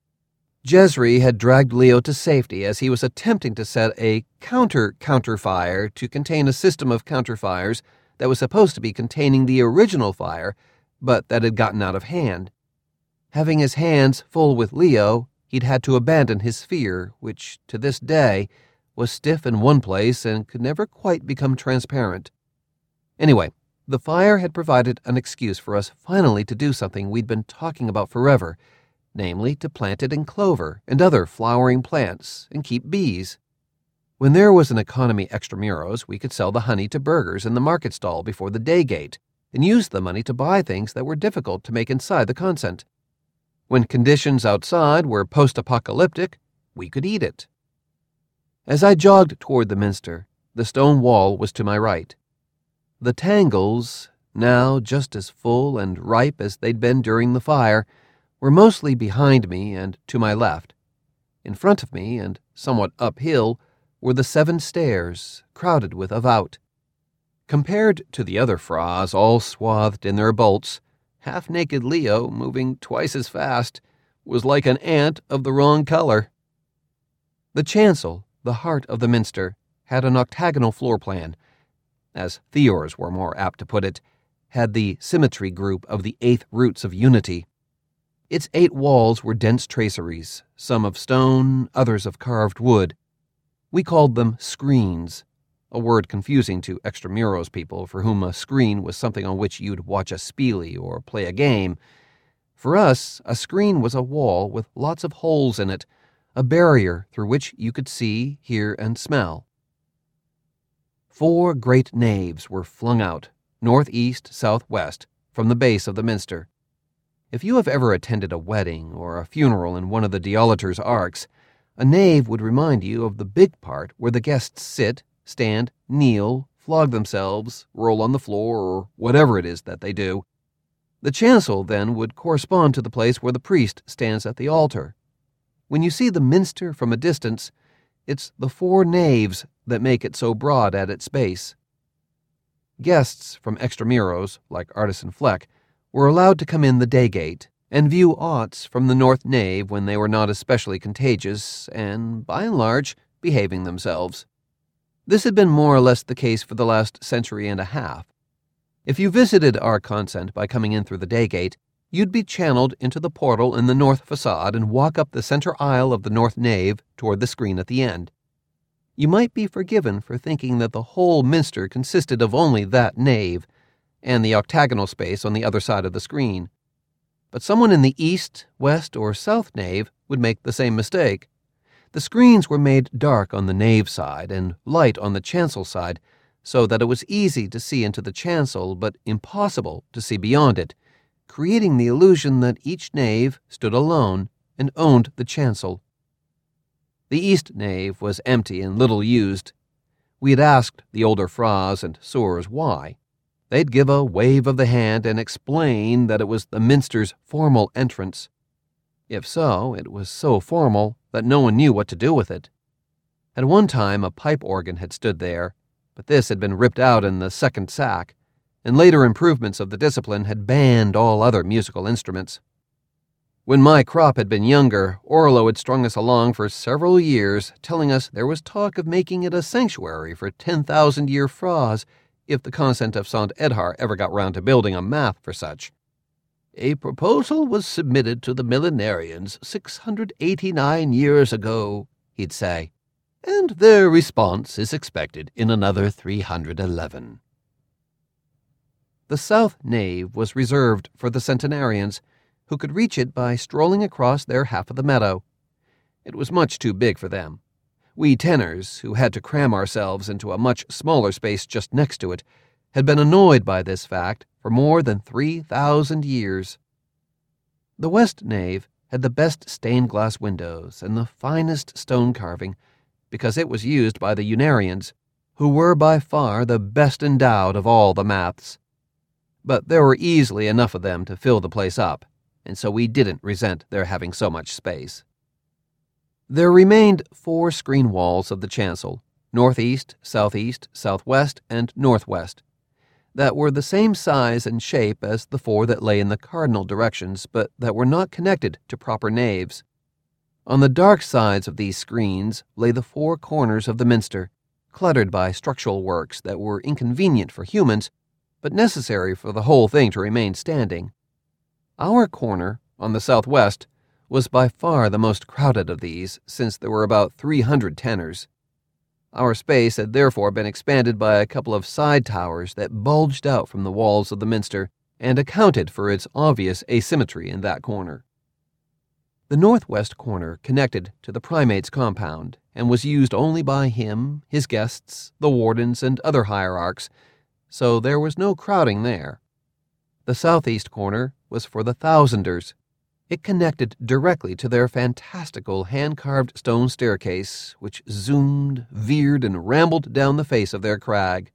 Jesri had dragged Leo to safety as he was attempting to set a counter-counterfire to contain a system of counterfires that was supposed to be containing the original fire, but that had gotten out of hand. Having his hands full with Leo, he'd had to abandon his sphere, which, to this day, was stiff in one place and could never quite become transparent. Anyway, the fire had provided an excuse for us finally to do something we'd been talking about forever, namely to plant it in clover and other flowering plants and keep bees. When there was an economy extramuros, we could sell the honey to burghers in the market stall before the day gate and use the money to buy things that were difficult to make inside the consent. When conditions outside were post-apocalyptic, we could eat it. As I jogged toward the minster, the stone wall was to my right. The tangles, now just as full and ripe as they'd been during the fire, were mostly behind me and to my left. In front of me, and somewhat uphill, were the seven stairs, crowded with Avout. Compared to the other Fras, all swathed in their bolts, half-naked Leo, moving twice as fast, was like an ant of the wrong color. The chancel, the heart of the minster, had an octagonal floor plan. As Theors were more apt to put it, had the symmetry group of the eighth roots of unity. Its eight walls were dense traceries, some of stone, others of carved wood. We called them screens, a word confusing to extramuros people for whom a screen was something on which you'd watch a spiele or play a game. For us, a screen was a wall with lots of holes in it, a barrier through which you could see, hear, and smell. Four great naves were flung out, northeast, southwest, from the base of the minster. If you have ever attended a wedding or a funeral in one of the Diolator's arks, a nave would remind you of the big part where the guests sit, stand, kneel, flog themselves, roll on the floor, or whatever it is that they do. The chancel, then, would correspond to the place where the priest stands at the altar. When you see the minster from a distance, it's the four naves that make it so broad at its base. Guests from Extramuros, like Artisan Fleck, were allowed to come in the day gate and view aughts from the north nave when they were not especially contagious and, by and large, behaving themselves. This had been more or less the case for the last century and a half. If you visited our convent by coming in through the day gate, you'd be channeled into the portal in the north facade and walk up the center aisle of the north nave toward the screen at the end. You might be forgiven for thinking that the whole minster consisted of only that nave and the octagonal space on the other side of the screen. But someone in the east, west, or south nave would make the same mistake. The screens were made dark on the nave side and light on the chancel side, so that it was easy to see into the chancel but impossible to see beyond it, creating the illusion that each nave stood alone and owned the chancel. The east nave was empty and little used. We had asked the older Fras and Soeurs why. They'd give a wave of the hand and explain that it was the minster's formal entrance. If so, it was so formal that no one knew what to do with it. At one time, a pipe organ had stood there, but this had been ripped out in the second sack, and later improvements of the discipline had banned all other musical instruments. When my crop had been younger, Orlo had strung us along for several years, telling us there was talk of making it a sanctuary for ten thousand year Fras if the convent of Saint Edhard ever got round to building a math for such. A proposal was submitted to the millenarians six hundred eighty-nine years ago, he'd say, and their response is expected in another three hundred eleven. The south nave was reserved for the centenarians, who could reach it by strolling across their half of the meadow. It was much too big for them. We tenors, who had to cram ourselves into a much smaller space just next to it, had been annoyed by this fact for more than three thousand years. The west nave had the best stained glass windows and the finest stone carving, because it was used by the Unarians, who were by far the best endowed of all the maths. But there were easily enough of them to fill the place up, and so we didn't resent their having so much space. There remained four screen walls of the chancel, northeast, southeast, southwest, and northwest, that were the same size and shape as the four that lay in the cardinal directions, but that were not connected to proper naves. On the dark sides of these screens lay the four corners of the minster, cluttered by structural works that were inconvenient for humans, but necessary for the whole thing to remain standing. Our corner, on the southwest, was by far the most crowded of these, since there were about three hundred tenors. Our space had therefore been expanded by a couple of side towers that bulged out from the walls of the minster and accounted for its obvious asymmetry in that corner. The northwest corner connected to the primate's compound and was used only by him, his guests, the wardens, and other hierarchs, so there was no crowding there. The southeast corner was for the thousanders. It connected directly to their fantastical hand-carved stone staircase, which zoomed, veered, and rambled down the face of their crag.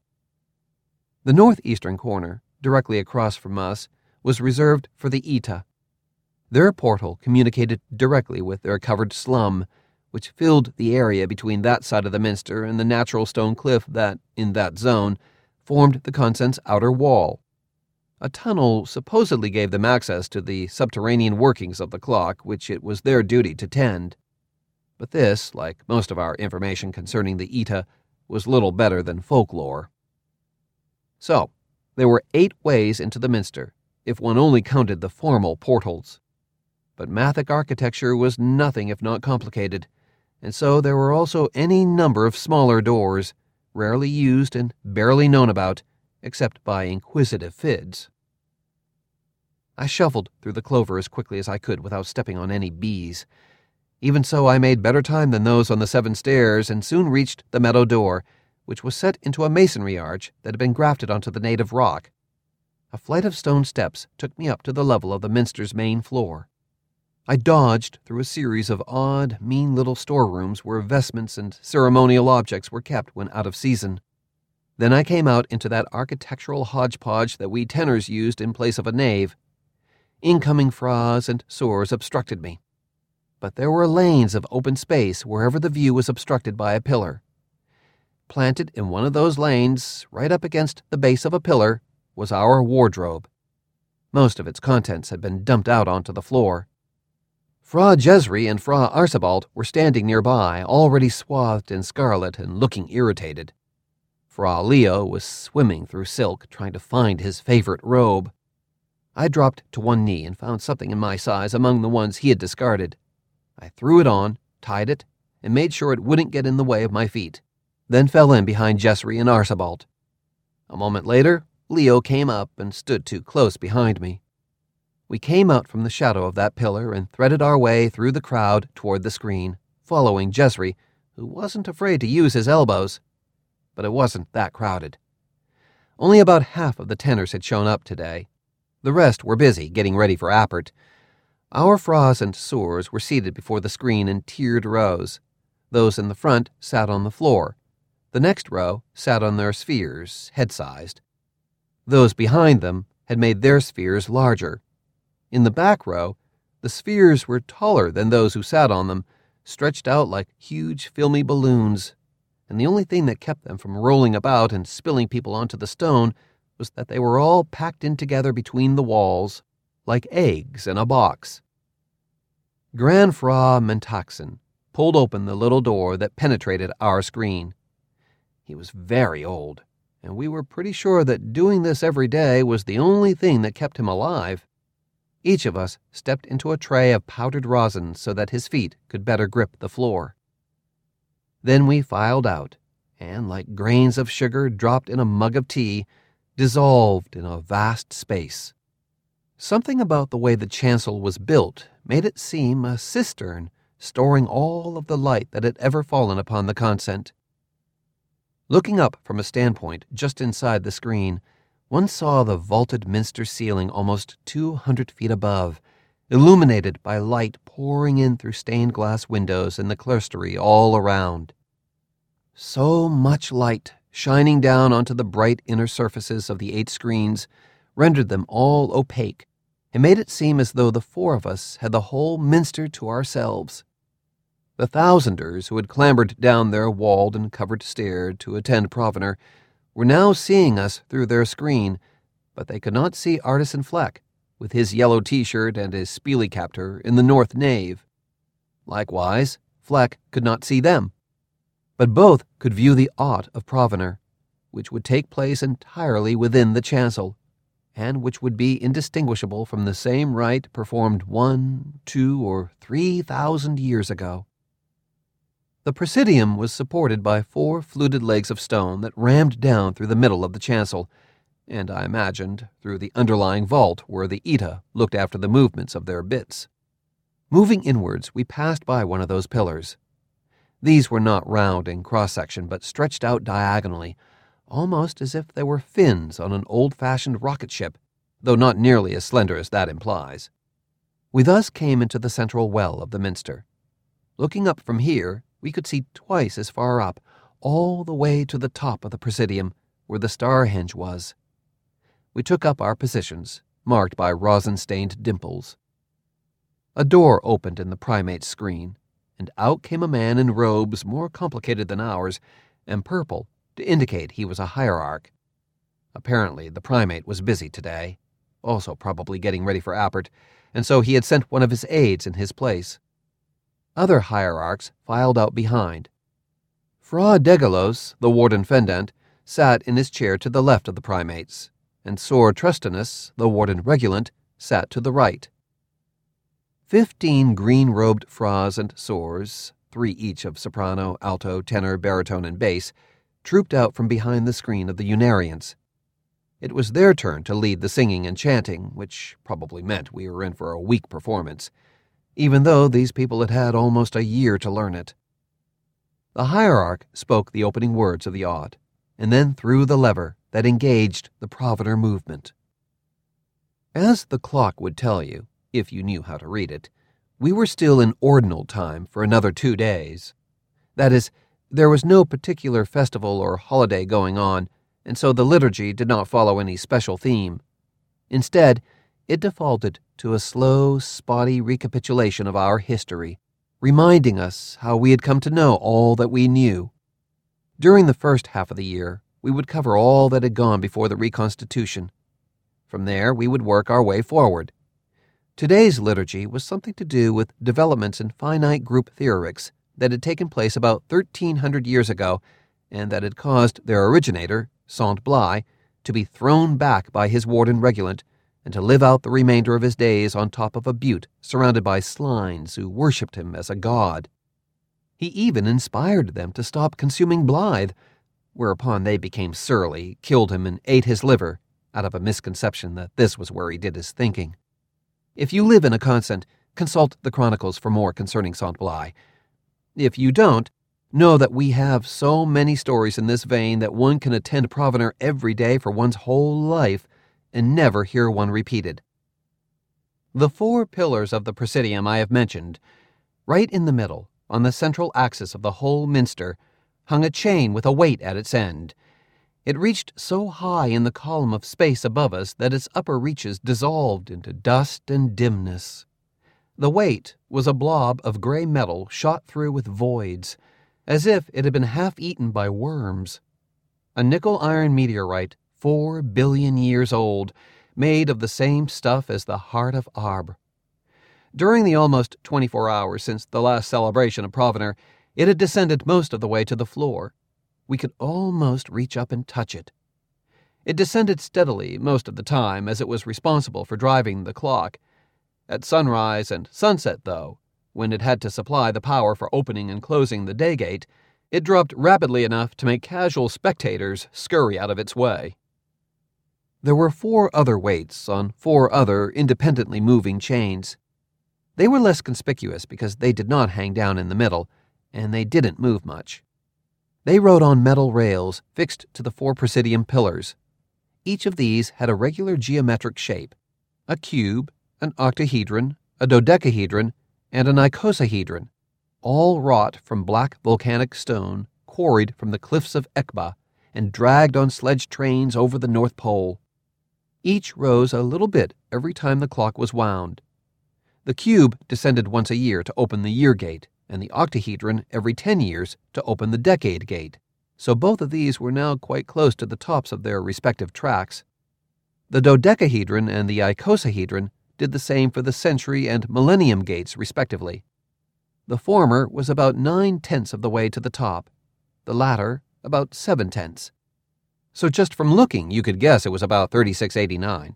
The northeastern corner, directly across from us, was reserved for the Ita. Their portal communicated directly with their covered slum, which filled the area between that side of the minster and the natural stone cliff that, in that zone, formed the convent's outer wall. A tunnel supposedly gave them access to the subterranean workings of the clock, which it was their duty to tend. But this, like most of our information concerning the Ita, was little better than folklore. So, there were eight ways into the minster, if one only counted the formal portals. But Mathic architecture was nothing if not complicated, and so there were also any number of smaller doors, rarely used and barely known about, except by inquisitive fids. I shuffled through the clover as quickly as I could without stepping on any bees. Even so, I made better time than those on the seven stairs and soon reached the meadow door, which was set into a masonry arch that had been grafted onto the native rock. A flight of stone steps took me up to the level of the minster's main floor. I dodged through a series of odd, mean little storerooms where vestments and ceremonial objects were kept when out of season. Then I came out into that architectural hodgepodge that we tenors used in place of a nave, Incoming Fras and Soors obstructed me. But there were lanes of open space wherever the view was obstructed by a pillar. Planted in one of those lanes, right up against the base of a pillar, was our wardrobe. Most of its contents had been dumped out onto the floor. Fra Jezri and Fra Archibald were standing nearby, already swathed in scarlet and looking irritated. Fra Leo was swimming through silk, trying to find his favorite robe. I dropped to one knee and found something in my size among the ones he had discarded. I threw it on, tied it, and made sure it wouldn't get in the way of my feet, then fell in behind Jezri and Archibald. A moment later, Leo came up and stood too close behind me. We came out from the shadow of that pillar and threaded our way through the crowd toward the screen, following Jezri, who wasn't afraid to use his elbows. But it wasn't that crowded. Only about half of the tenors had shown up today. The rest were busy getting ready for Appert. Our Fras and Soors were seated before the screen in tiered rows. Those in the front sat on the floor. The next row sat on their spheres, head-sized. Those behind them had made their spheres larger. In the back row, the spheres were taller than those who sat on them, stretched out like huge filmy balloons, and the only thing that kept them from rolling about and spilling people onto the stone was that they were all packed in together between the walls, like eggs in a box. Grand Fra Mentaxen pulled open the little door that penetrated our screen. He was very old, and we were pretty sure that doing this every day was the only thing that kept him alive. Each of us stepped into a tray of powdered rosin so that his feet could better grip the floor. Then we filed out, and like grains of sugar dropped in a mug of tea, dissolved in a vast space. Something about the way the chancel was built made it seem a cistern storing all of the light that had ever fallen upon the consent. Looking up from a standpoint just inside the screen, one saw the vaulted minster ceiling almost two hundred feet above, illuminated by light pouring in through stained glass windows in the clerestory all around. So much light, shining down onto the bright inner surfaces of the eight screens, rendered them all opaque, and made it seem as though the four of us had the whole minster to ourselves. The thousanders who had clambered down their walled and covered stair to attend Provenor were now seeing us through their screen, but they could not see Artisan Fleck, with his yellow T-shirt and his spielecaptor in the north nave. Likewise, Fleck could not see them, but both could view the aught of Provenor, which would take place entirely within the chancel, and which would be indistinguishable from the same rite performed one, two, or three thousand years ago. The presidium was supported by four fluted legs of stone that rammed down through the middle of the chancel, and I imagined through the underlying vault where the Ita looked after the movements of their bits. Moving inwards, we passed by one of those pillars. These were not round in cross-section, but stretched out diagonally, almost as if they were fins on an old-fashioned rocket ship, though not nearly as slender as that implies. We thus came into the central well of the minster. Looking up from here, we could see twice as far up, all the way to the top of the presidium, where the star henge was. We took up our positions, marked by rosin-stained dimples. A door opened in the primate's screen, and out came a man in robes more complicated than ours, and purple to indicate he was a hierarch. Apparently the primate was busy today, also probably getting ready for Appert, and so he had sent one of his aides in his place. Other hierarchs filed out behind. Fra Degalos, the warden fendant, sat in his chair to the left of the primates, and Sor Trustinus, the warden regulant, sat to the right. Fifteen green-robed Fras and Soors, three each of soprano, alto, tenor, baritone, and bass, trooped out from behind the screen of the Unarians. It was their turn to lead the singing and chanting, which probably meant we were in for a weak performance, even though these people had had almost a year to learn it. The hierarch spoke the opening words of the aught, and then threw the lever that engaged the Provenor movement. As the clock would tell you, if you knew how to read it, we were still in ordinal time for another two days. That is, there was no particular festival or holiday going on, and so the liturgy did not follow any special theme. Instead, it defaulted to a slow, spotty recapitulation of our history, reminding us how we had come to know all that we knew. During the first half of the year, we would cover all that had gone before the reconstitution. From there, we would work our way forward. Today's liturgy was something to do with developments in finite group theorics that had taken place about thirteen hundred years ago and that had caused their originator, Saint Blai, to be thrown back by his warden Regulant and to live out the remainder of his days on top of a butte surrounded by slines who worshipped him as a god. He even inspired them to stop consuming Blythe, whereupon they became surly, killed him, and ate his liver, out of a misconception that this was where he did his thinking. If you live in a convent, consult the chronicles for more concerning Saint Blai. If you don't, know that we have so many stories in this vein that one can attend Provenor every day for one's whole life and never hear one repeated. The four pillars of the Presidium I have mentioned, right in the middle, on the central axis of the whole minster, hung a chain with a weight at its end. It reached so high in the column of space above us that its upper reaches dissolved into dust and dimness. The weight was a blob of gray metal shot through with voids, as if it had been half-eaten by worms. A nickel-iron meteorite, four billion years old, made of the same stuff as the heart of Arbre. During the almost twenty-four hours since the last celebration of Provenor, it had descended most of the way to the floor. We could almost reach up and touch it. It descended steadily most of the time, as it was responsible for driving the clock. At sunrise and sunset, though, when it had to supply the power for opening and closing the day gate, it dropped rapidly enough to make casual spectators scurry out of its way. There were four other weights on four other independently moving chains. They were less conspicuous because they did not hang down in the middle, and they didn't move much. They rode on metal rails fixed to the four Presidium pillars. Each of these had a regular geometric shape: a cube, an octahedron, a dodecahedron, and an icosahedron, all wrought from black volcanic stone quarried from the cliffs of Ekba and dragged on sledge trains over the North Pole. Each rose a little bit every time the clock was wound. The cube descended once a year to open the year gate, and the octahedron every ten years to open the decade gate, so both of these were now quite close to the tops of their respective tracks. The dodecahedron and the icosahedron did the same for the century and millennium gates, respectively. The former was about nine-tenths of the way to the top, the latter about seven-tenths. So just from looking, you could guess it was about thirty-six eighty-nine.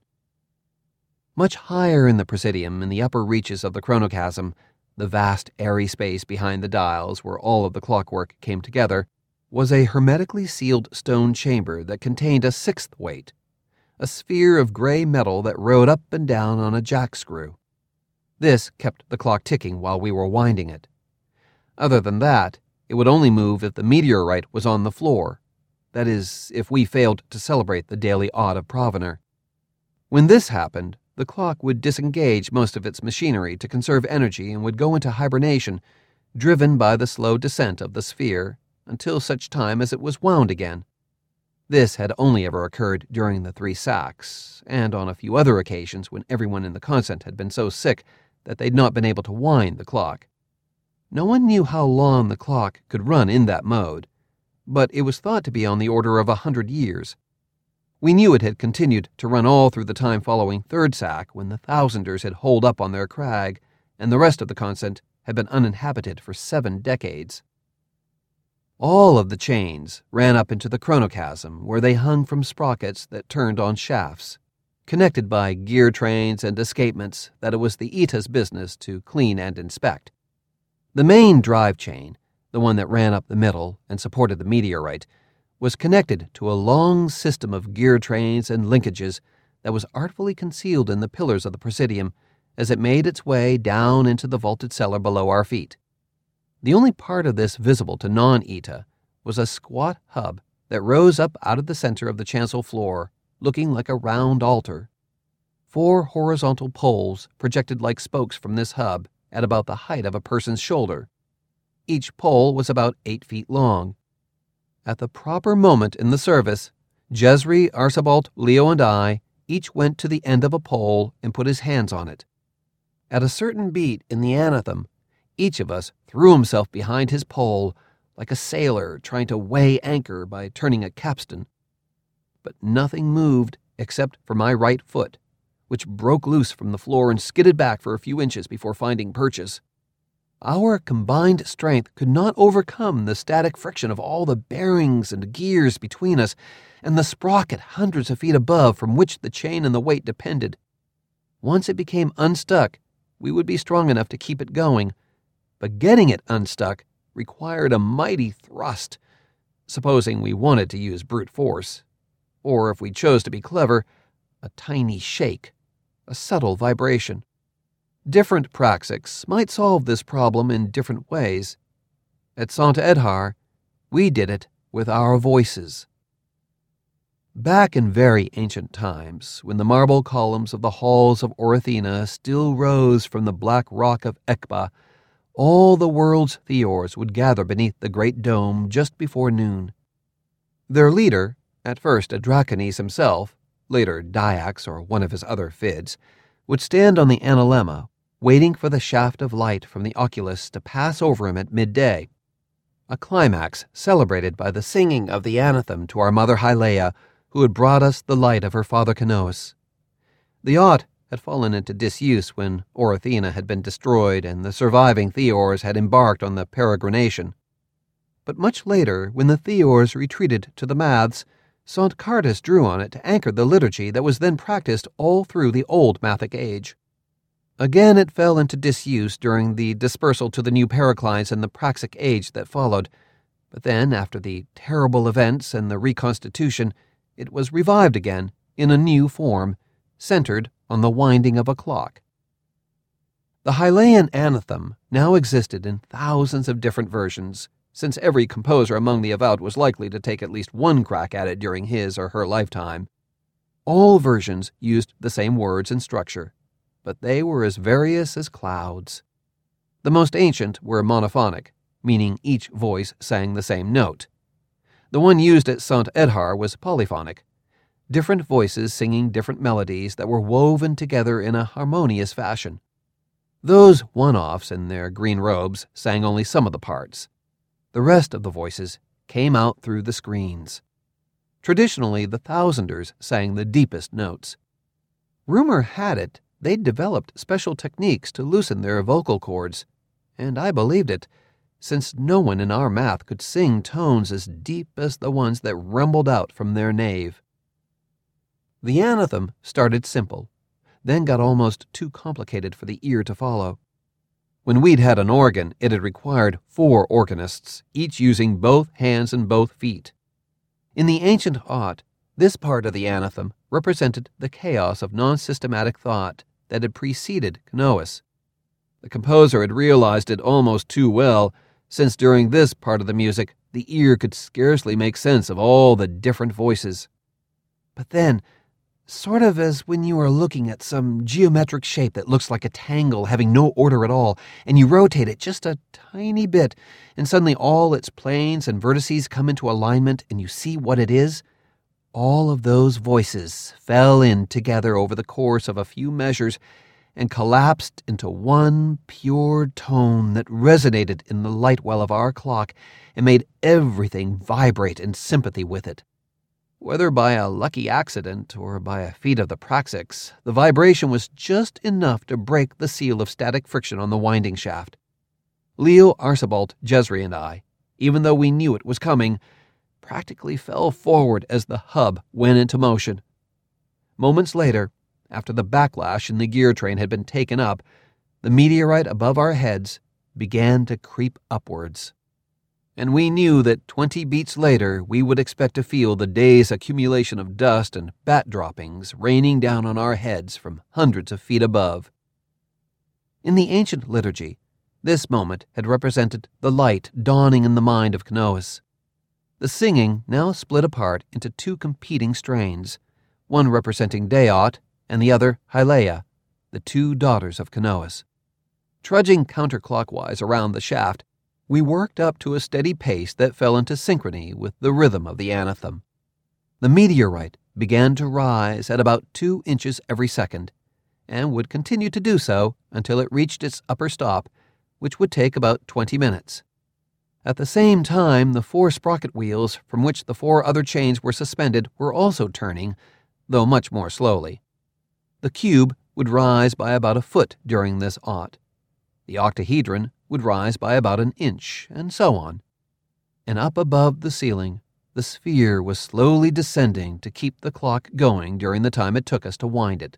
Much higher in the Presidium, in the upper reaches of the chronochasm, the vast airy space behind the dials where all of the clockwork came together, was a hermetically sealed stone chamber that contained a sixth weight, a sphere of gray metal that rode up and down on a jackscrew. This kept the clock ticking while we were winding it. Other than that, it would only move if the meteorite was on the floor, that is, if we failed to celebrate the daily odd of Provenor. When this happened, the clock would disengage most of its machinery to conserve energy and would go into hibernation, driven by the slow descent of the sphere, until such time as it was wound again. This had only ever occurred during the three sacks, and on a few other occasions when everyone in the convent had been so sick that they'd not been able to wind the clock. No one knew how long the clock could run in that mode, but it was thought to be on the order of a hundred years. We knew it had continued to run all through the time following Third Sack, when the Thousanders had holed up on their crag, and the rest of the convent had been uninhabited for seven decades. All of the chains ran up into the chronochasm, where they hung from sprockets that turned on shafts, connected by gear trains and escapements that it was the Ita's business to clean and inspect. The main drive chain, the one that ran up the middle and supported the meteorite, was connected to a long system of gear trains and linkages that was artfully concealed in the pillars of the Presidium as it made its way down into the vaulted cellar below our feet. The only part of this visible to non-Ita was a squat hub that rose up out of the center of the chancel floor, looking like a round altar. Four horizontal poles projected like spokes from this hub at about the height of a person's shoulder. Each pole was about eight feet long. At the proper moment in the service, Jesri, Archibald, Leo, and I each went to the end of a pole and put his hands on it, At a certain beat in the anthem, each of us threw himself behind his pole like a sailor trying to weigh anchor by turning a capstan. But nothing moved except for my right foot, which broke loose from the floor and skidded back for a few inches before finding purchase. Our combined strength could not overcome the static friction of all the bearings and gears between us and the sprocket hundreds of feet above from which the chain and the weight depended. Once it became unstuck, we would be strong enough to keep it going, but getting it unstuck required a mighty thrust, supposing we wanted to use brute force, or if we chose to be clever, a tiny shake, a subtle vibration. Different praxics might solve this problem in different ways. At Sant Edhar, we did it with our voices. Back in very ancient times, when the marble columns of the halls of Orithena still rose from the black rock of Ekba, all the world's Theors would gather beneath the great dome just before noon. Their leader, at first Adrachanes himself, later Dyax or one of his other Fids, would stand on the analemma, waiting for the shaft of light from the oculus to pass over him at midday, a climax celebrated by the singing of the anthem to our mother Hyleia, who had brought us the light of her father Canous. The yacht had fallen into disuse when Orithena had been destroyed and the surviving Theors had embarked on the peregrination. But much later, when the Theors retreated to the Maths, Sant Cardus drew on it to anchor the liturgy that was then practiced all through the old Mathic age. Again it fell into disuse during the dispersal to the new Periclines and the Praxic age that followed, but then, after the terrible events and the reconstitution, it was revived again in a new form, centered on the winding of a clock. The Hyleian anthem now existed in thousands of different versions, since every composer among the Avowed was likely to take at least one crack at it during his or her lifetime. All versions used the same words and structure, but they were as various as clouds. The most ancient were monophonic, meaning each voice sang the same note. The one used at Sant Edhar was polyphonic, different voices singing different melodies that were woven together in a harmonious fashion. Those one-offs in their green robes sang only some of the parts. The rest of the voices came out through the screens. Traditionally, the Thousanders sang the deepest notes. Rumor had it they'd developed special techniques to loosen their vocal cords, and I believed it, since no one in our math could sing tones as deep as the ones that rumbled out from their nave. The anthem started simple, then got almost too complicated for the ear to follow. When we'd had an organ, it had required four organists, each using both hands and both feet. In the ancient Aut, this part of the anthem represented the chaos of non-systematic thought that had preceded Canous. The composer had realized it almost too well, since during this part of the music, the ear could scarcely make sense of all the different voices. But then, sort of as when you are looking at some geometric shape that looks like a tangle having no order at all, and you rotate it just a tiny bit, and suddenly all its planes and vertices come into alignment and you see what it is, all of those voices fell in together over the course of a few measures and collapsed into one pure tone that resonated in the light well of our clock and made everything vibrate in sympathy with it. Whether by a lucky accident or by a feat of the praxics, the vibration was just enough to break the seal of static friction on the winding shaft. Leo, Archibald, Jezri, and I, even though we knew it was coming, practically fell forward as the hub went into motion. Moments later, after the backlash in the gear train had been taken up, the meteorite above our heads began to creep upwards. And we knew that twenty beats later we would expect to feel the day's accumulation of dust and bat droppings raining down on our heads from hundreds of feet above. In the ancient liturgy, this moment had represented the light dawning in the mind of Canous. The singing now split apart into two competing strains, one representing Deot and the other Hyleia, the two daughters of Canous. Trudging counterclockwise around the shaft, we worked up to a steady pace that fell into synchrony with the rhythm of the anthem. The meteorite began to rise at about two inches every second, and would continue to do so until it reached its upper stop, which would take about twenty minutes. At the same time, the four sprocket wheels from which the four other chains were suspended were also turning, though much more slowly. The cube would rise by about a foot during this aught. The octahedron would rise by about an inch, and so on. And up above the ceiling, the sphere was slowly descending to keep the clock going during the time it took us to wind it.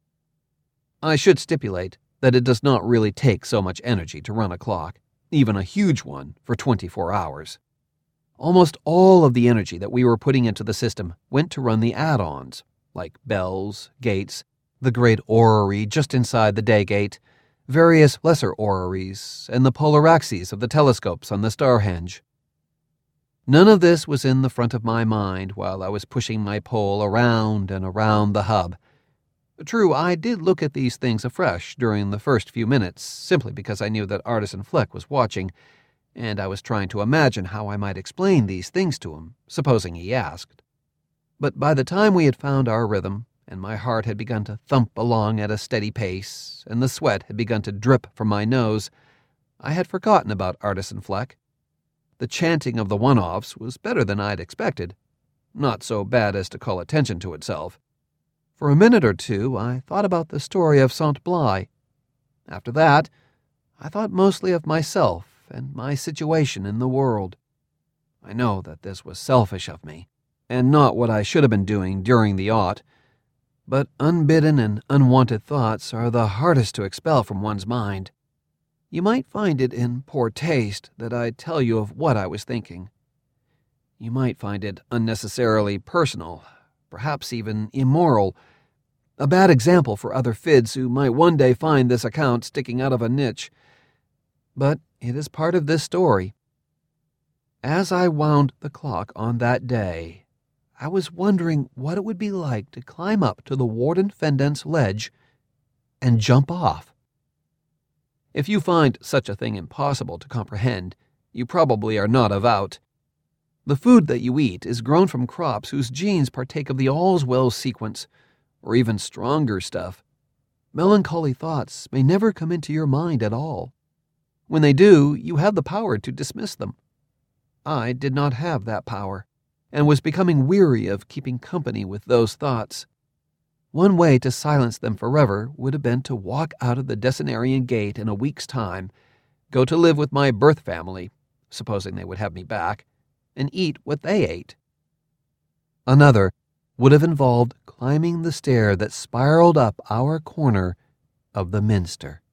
I should stipulate that it does not really take so much energy to run a clock, even a huge one, for twenty-four hours. Almost all of the energy that we were putting into the system went to run the add-ons, like bells, gates, the great orrery just inside the day gate, various lesser orreries, and the polar axes of the telescopes on the Starhenge. None of this was in the front of my mind while I was pushing my pole around and around the hub. True, I did look at these things afresh during the first few minutes, simply because I knew that Artisan Fleck was watching, and I was trying to imagine how I might explain these things to him, supposing he asked. But by the time we had found our rhythm, and my heart had begun to thump along at a steady pace, and the sweat had begun to drip from my nose, I had forgotten about Artisan Fleck. The chanting of the one-offs was better than I'd expected, not so bad as to call attention to itself. For a minute or two, I thought about the story of Saint Blai. After that, I thought mostly of myself and my situation in the world. I know that this was selfish of me, and not what I should have been doing during the aught, but unbidden and unwanted thoughts are the hardest to expel from one's mind. You might find it in poor taste that I tell you of what I was thinking. You might find it unnecessarily personal, perhaps even immoral, a bad example for other fids who might one day find this account sticking out of a niche. But it is part of this story. As I wound the clock on that day, I was wondering what it would be like to climb up to the Warden Fendence ledge and jump off. If you find such a thing impossible to comprehend, you probably are not of out. The food that you eat is grown from crops whose genes partake of the all's well sequence, or even stronger stuff. Melancholy thoughts may never come into your mind at all. When they do, you have the power to dismiss them. I did not have that power, and was becoming weary of keeping company with those thoughts. One way to silence them forever would have been to walk out of the Decenarian gate in a week's time, go to live with my birth family, supposing they would have me back, and eat what they ate. Another would have involved climbing the stair that spiraled up our corner of the Minster.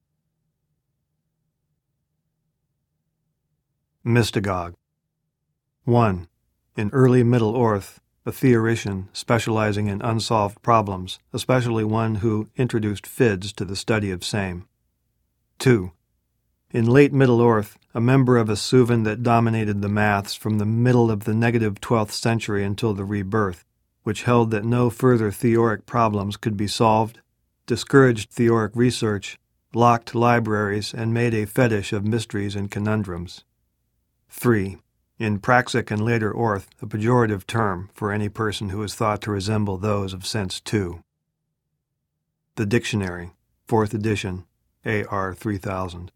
Mystagogue. one. In early Middle-earth, a theorician specializing in unsolved problems, especially one who introduced fids to the study of same. two. In late Middle-earth, a member of a Suvan that dominated the maths from the middle of the negative twelfth century until the rebirth, which held that no further theoric problems could be solved, discouraged theoric research, locked libraries, and made a fetish of mysteries and conundrums. three. In Praxic and later Orth, a pejorative term for any person who is thought to resemble those of Sense two. The Dictionary, fourth edition, A R three thousand.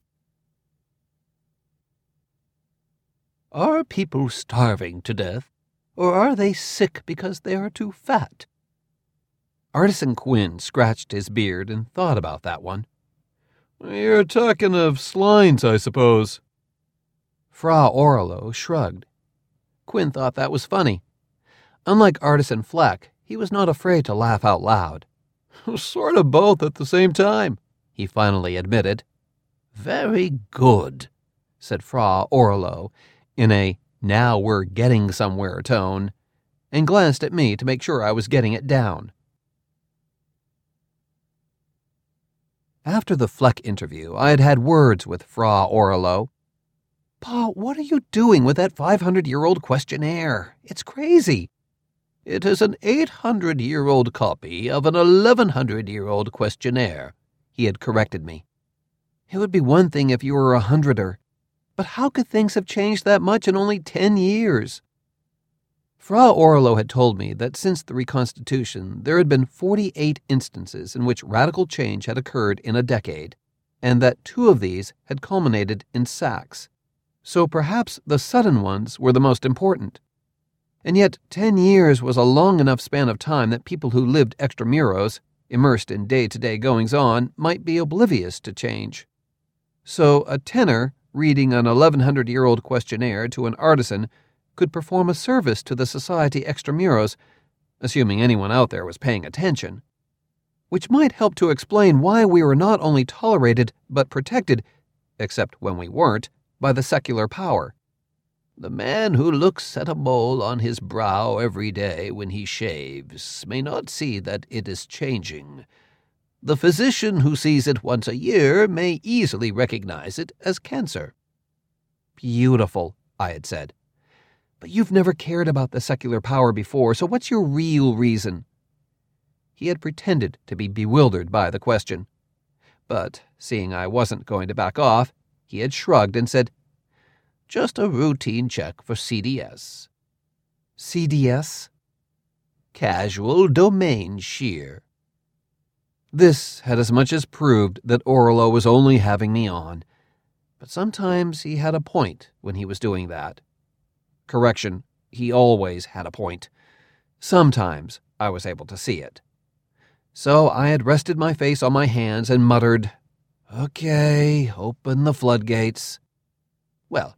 Are people starving to death, or are they sick because they are too fat? Artisan Quinn scratched his beard and thought about that one. You're talking of slines, I suppose. Fra Orlo shrugged. Quinn thought that was funny. Unlike Artisan Fleck, he was not afraid to laugh out loud. Sort of both at the same time, he finally admitted. Very good, said Fra Orlo, in a now we're getting somewhere tone, and glanced at me to make sure I was getting it down. After the Fleck interview, I had had words with Fra Orlo. Pa, what are you doing with that five hundred year old questionnaire? It's crazy. It is an eight hundred year old copy of an eleven hundred year old questionnaire, he had corrected me. It would be one thing if you were a hundreder, but how could things have changed that much in only ten years? Fra Orlo had told me that since the Reconstitution, there had been forty-eight instances in which radical change had occurred in a decade, and that two of these had culminated in sacks. So perhaps the sudden ones were the most important. And yet ten years was a long enough span of time that people who lived extramuros, immersed in day-to-day goings-on, might be oblivious to change. So a tenor reading an eleven hundred year old questionnaire to an artisan could perform a service to the society extramuros, assuming anyone out there was paying attention, which might help to explain why we were not only tolerated but protected, except when we weren't, by the secular power. The man who looks at a mole on his brow every day when he shaves may not see that it is changing. The physician who sees it once a year may easily recognize it as cancer. Beautiful, I had said. But you've never cared about the secular power before, so what's your real reason? He had pretended to be bewildered by the question. But, seeing I wasn't going to back off, he had shrugged and said, "Just a routine check for C D S. C D S? Casual domain shear." This had as much as proved that Orlo was only having me on. But sometimes he had a point when he was doing that. Correction, he always had a point. Sometimes I was able to see it. So I had rested my face on my hands and muttered, "Okay, open the floodgates." Well,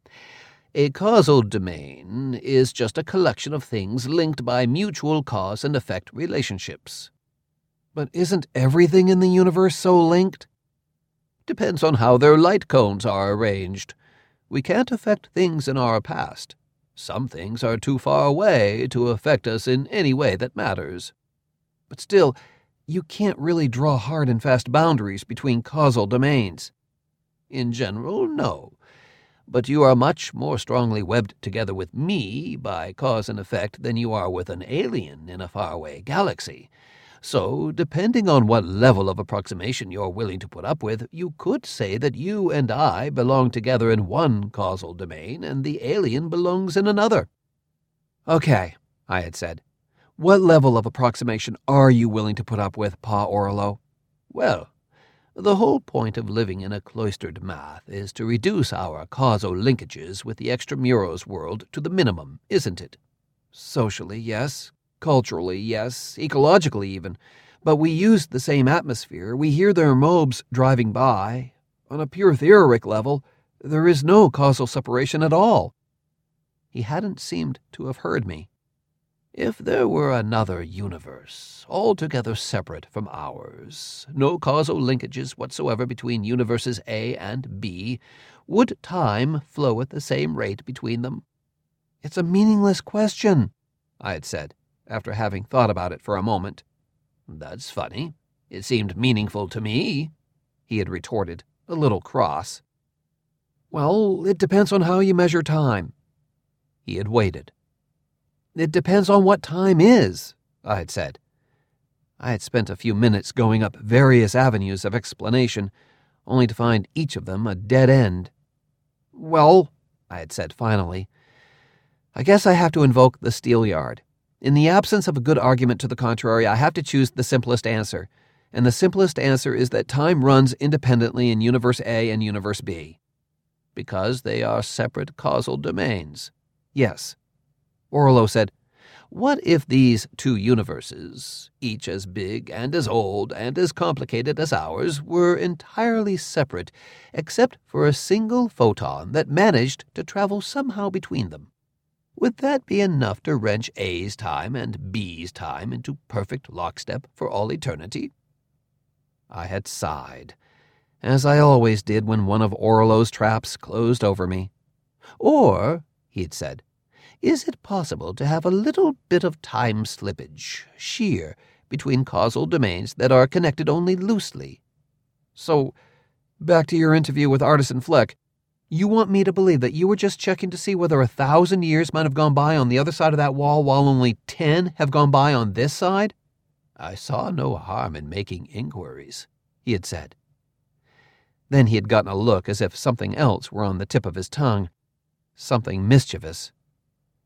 a causal domain is just a collection of things linked by mutual cause and effect relationships. But isn't everything in the universe so linked? Depends on how their light cones are arranged. We can't affect things in our past. Some things are too far away to affect us in any way that matters. But still, you can't really draw hard and fast boundaries between causal domains. In general, no. But you are much more strongly webbed together with me by cause and effect than you are with an alien in a faraway galaxy. So, depending on what level of approximation you're willing to put up with, you could say that you and I belong together in one causal domain and the alien belongs in another. Okay, I had said. What level of approximation are you willing to put up with, Pa Orlo? Well, the whole point of living in a cloistered math is to reduce our causal linkages with the extramuros world to the minimum, isn't it? Socially, yes. Culturally, yes. Ecologically, even. But we use the same atmosphere. We hear their mobs driving by. On a pure theoric level, there is no causal separation at all. He hadn't seemed to have heard me. If there were another universe, altogether separate from ours, no causal linkages whatsoever between universes A and B, would time flow at the same rate between them? It's a meaningless question, I had said, after having thought about it for a moment. That's funny. It seemed meaningful to me, he had retorted, a little cross. Well, it depends on how you measure time. He had waited. It depends on what time is, I had said. I had spent a few minutes going up various avenues of explanation, only to find each of them a dead end. Well, I had said finally, I guess I have to invoke the steelyard. In the absence of a good argument to the contrary, I have to choose the simplest answer, and the simplest answer is that time runs independently in Universe A and Universe B. Because they are separate causal domains. Yes. Orlo said, What if these two universes, each as big and as old and as complicated as ours, were entirely separate, except for a single photon that managed to travel somehow between them? Would that be enough to wrench A's time and B's time into perfect lockstep for all eternity? I had sighed, as I always did when one of Orlo's traps closed over me. Or, he had said, is it possible to have a little bit of time slippage, shear, between causal domains that are connected only loosely? So, back to your interview with Artisan Fleck, you want me to believe that you were just checking to see whether a thousand years might have gone by on the other side of that wall while only ten have gone by on this side? I saw no harm in making inquiries, he had said. Then he had gotten a look as if something else were on the tip of his tongue, something mischievous.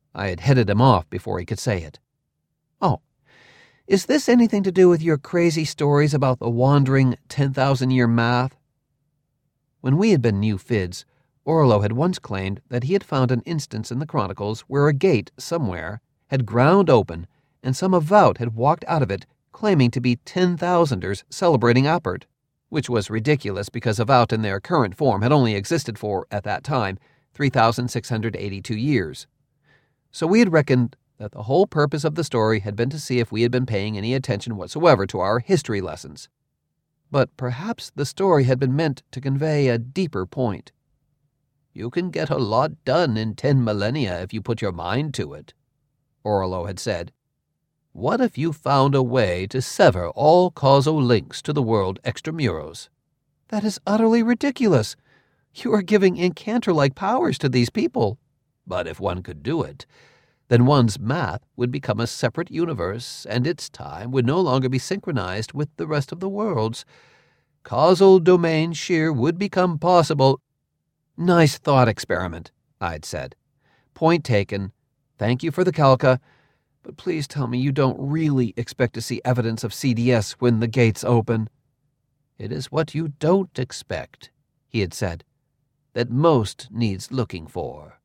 I had headed him off before he could say it. "Oh, is this anything to do with your crazy stories about the wandering ten thousand year math?" When we had been new Fids, Orlo had once claimed that he had found an instance in the Chronicles where a gate somewhere had ground open and some Avaut had walked out of it claiming to be ten-thousanders celebrating Apert, which was ridiculous because Avaut in their current form had only existed for, at that time, three thousand six hundred eighty-two years. So we had reckoned that the whole purpose of the story had been to see if we had been paying any attention whatsoever to our history lessons. But perhaps the story had been meant to convey a deeper point. "You can get a lot done in ten millennia if you put your mind to it," Orlo had said. "What if you found a way to sever all causal links to the world extramuros?" "That is utterly ridiculous. You are giving incantor-like powers to these people." "But if one could do it, then one's math would become a separate universe, and its time would no longer be synchronized with the rest of the world's. Causal domain shear would become possible." "Nice thought experiment," I'd said. "Point taken. Thank you for the calca. But please tell me you don't really expect to see evidence of C D S when the gates open." "It is what you don't expect," he had said, "that most needs looking for."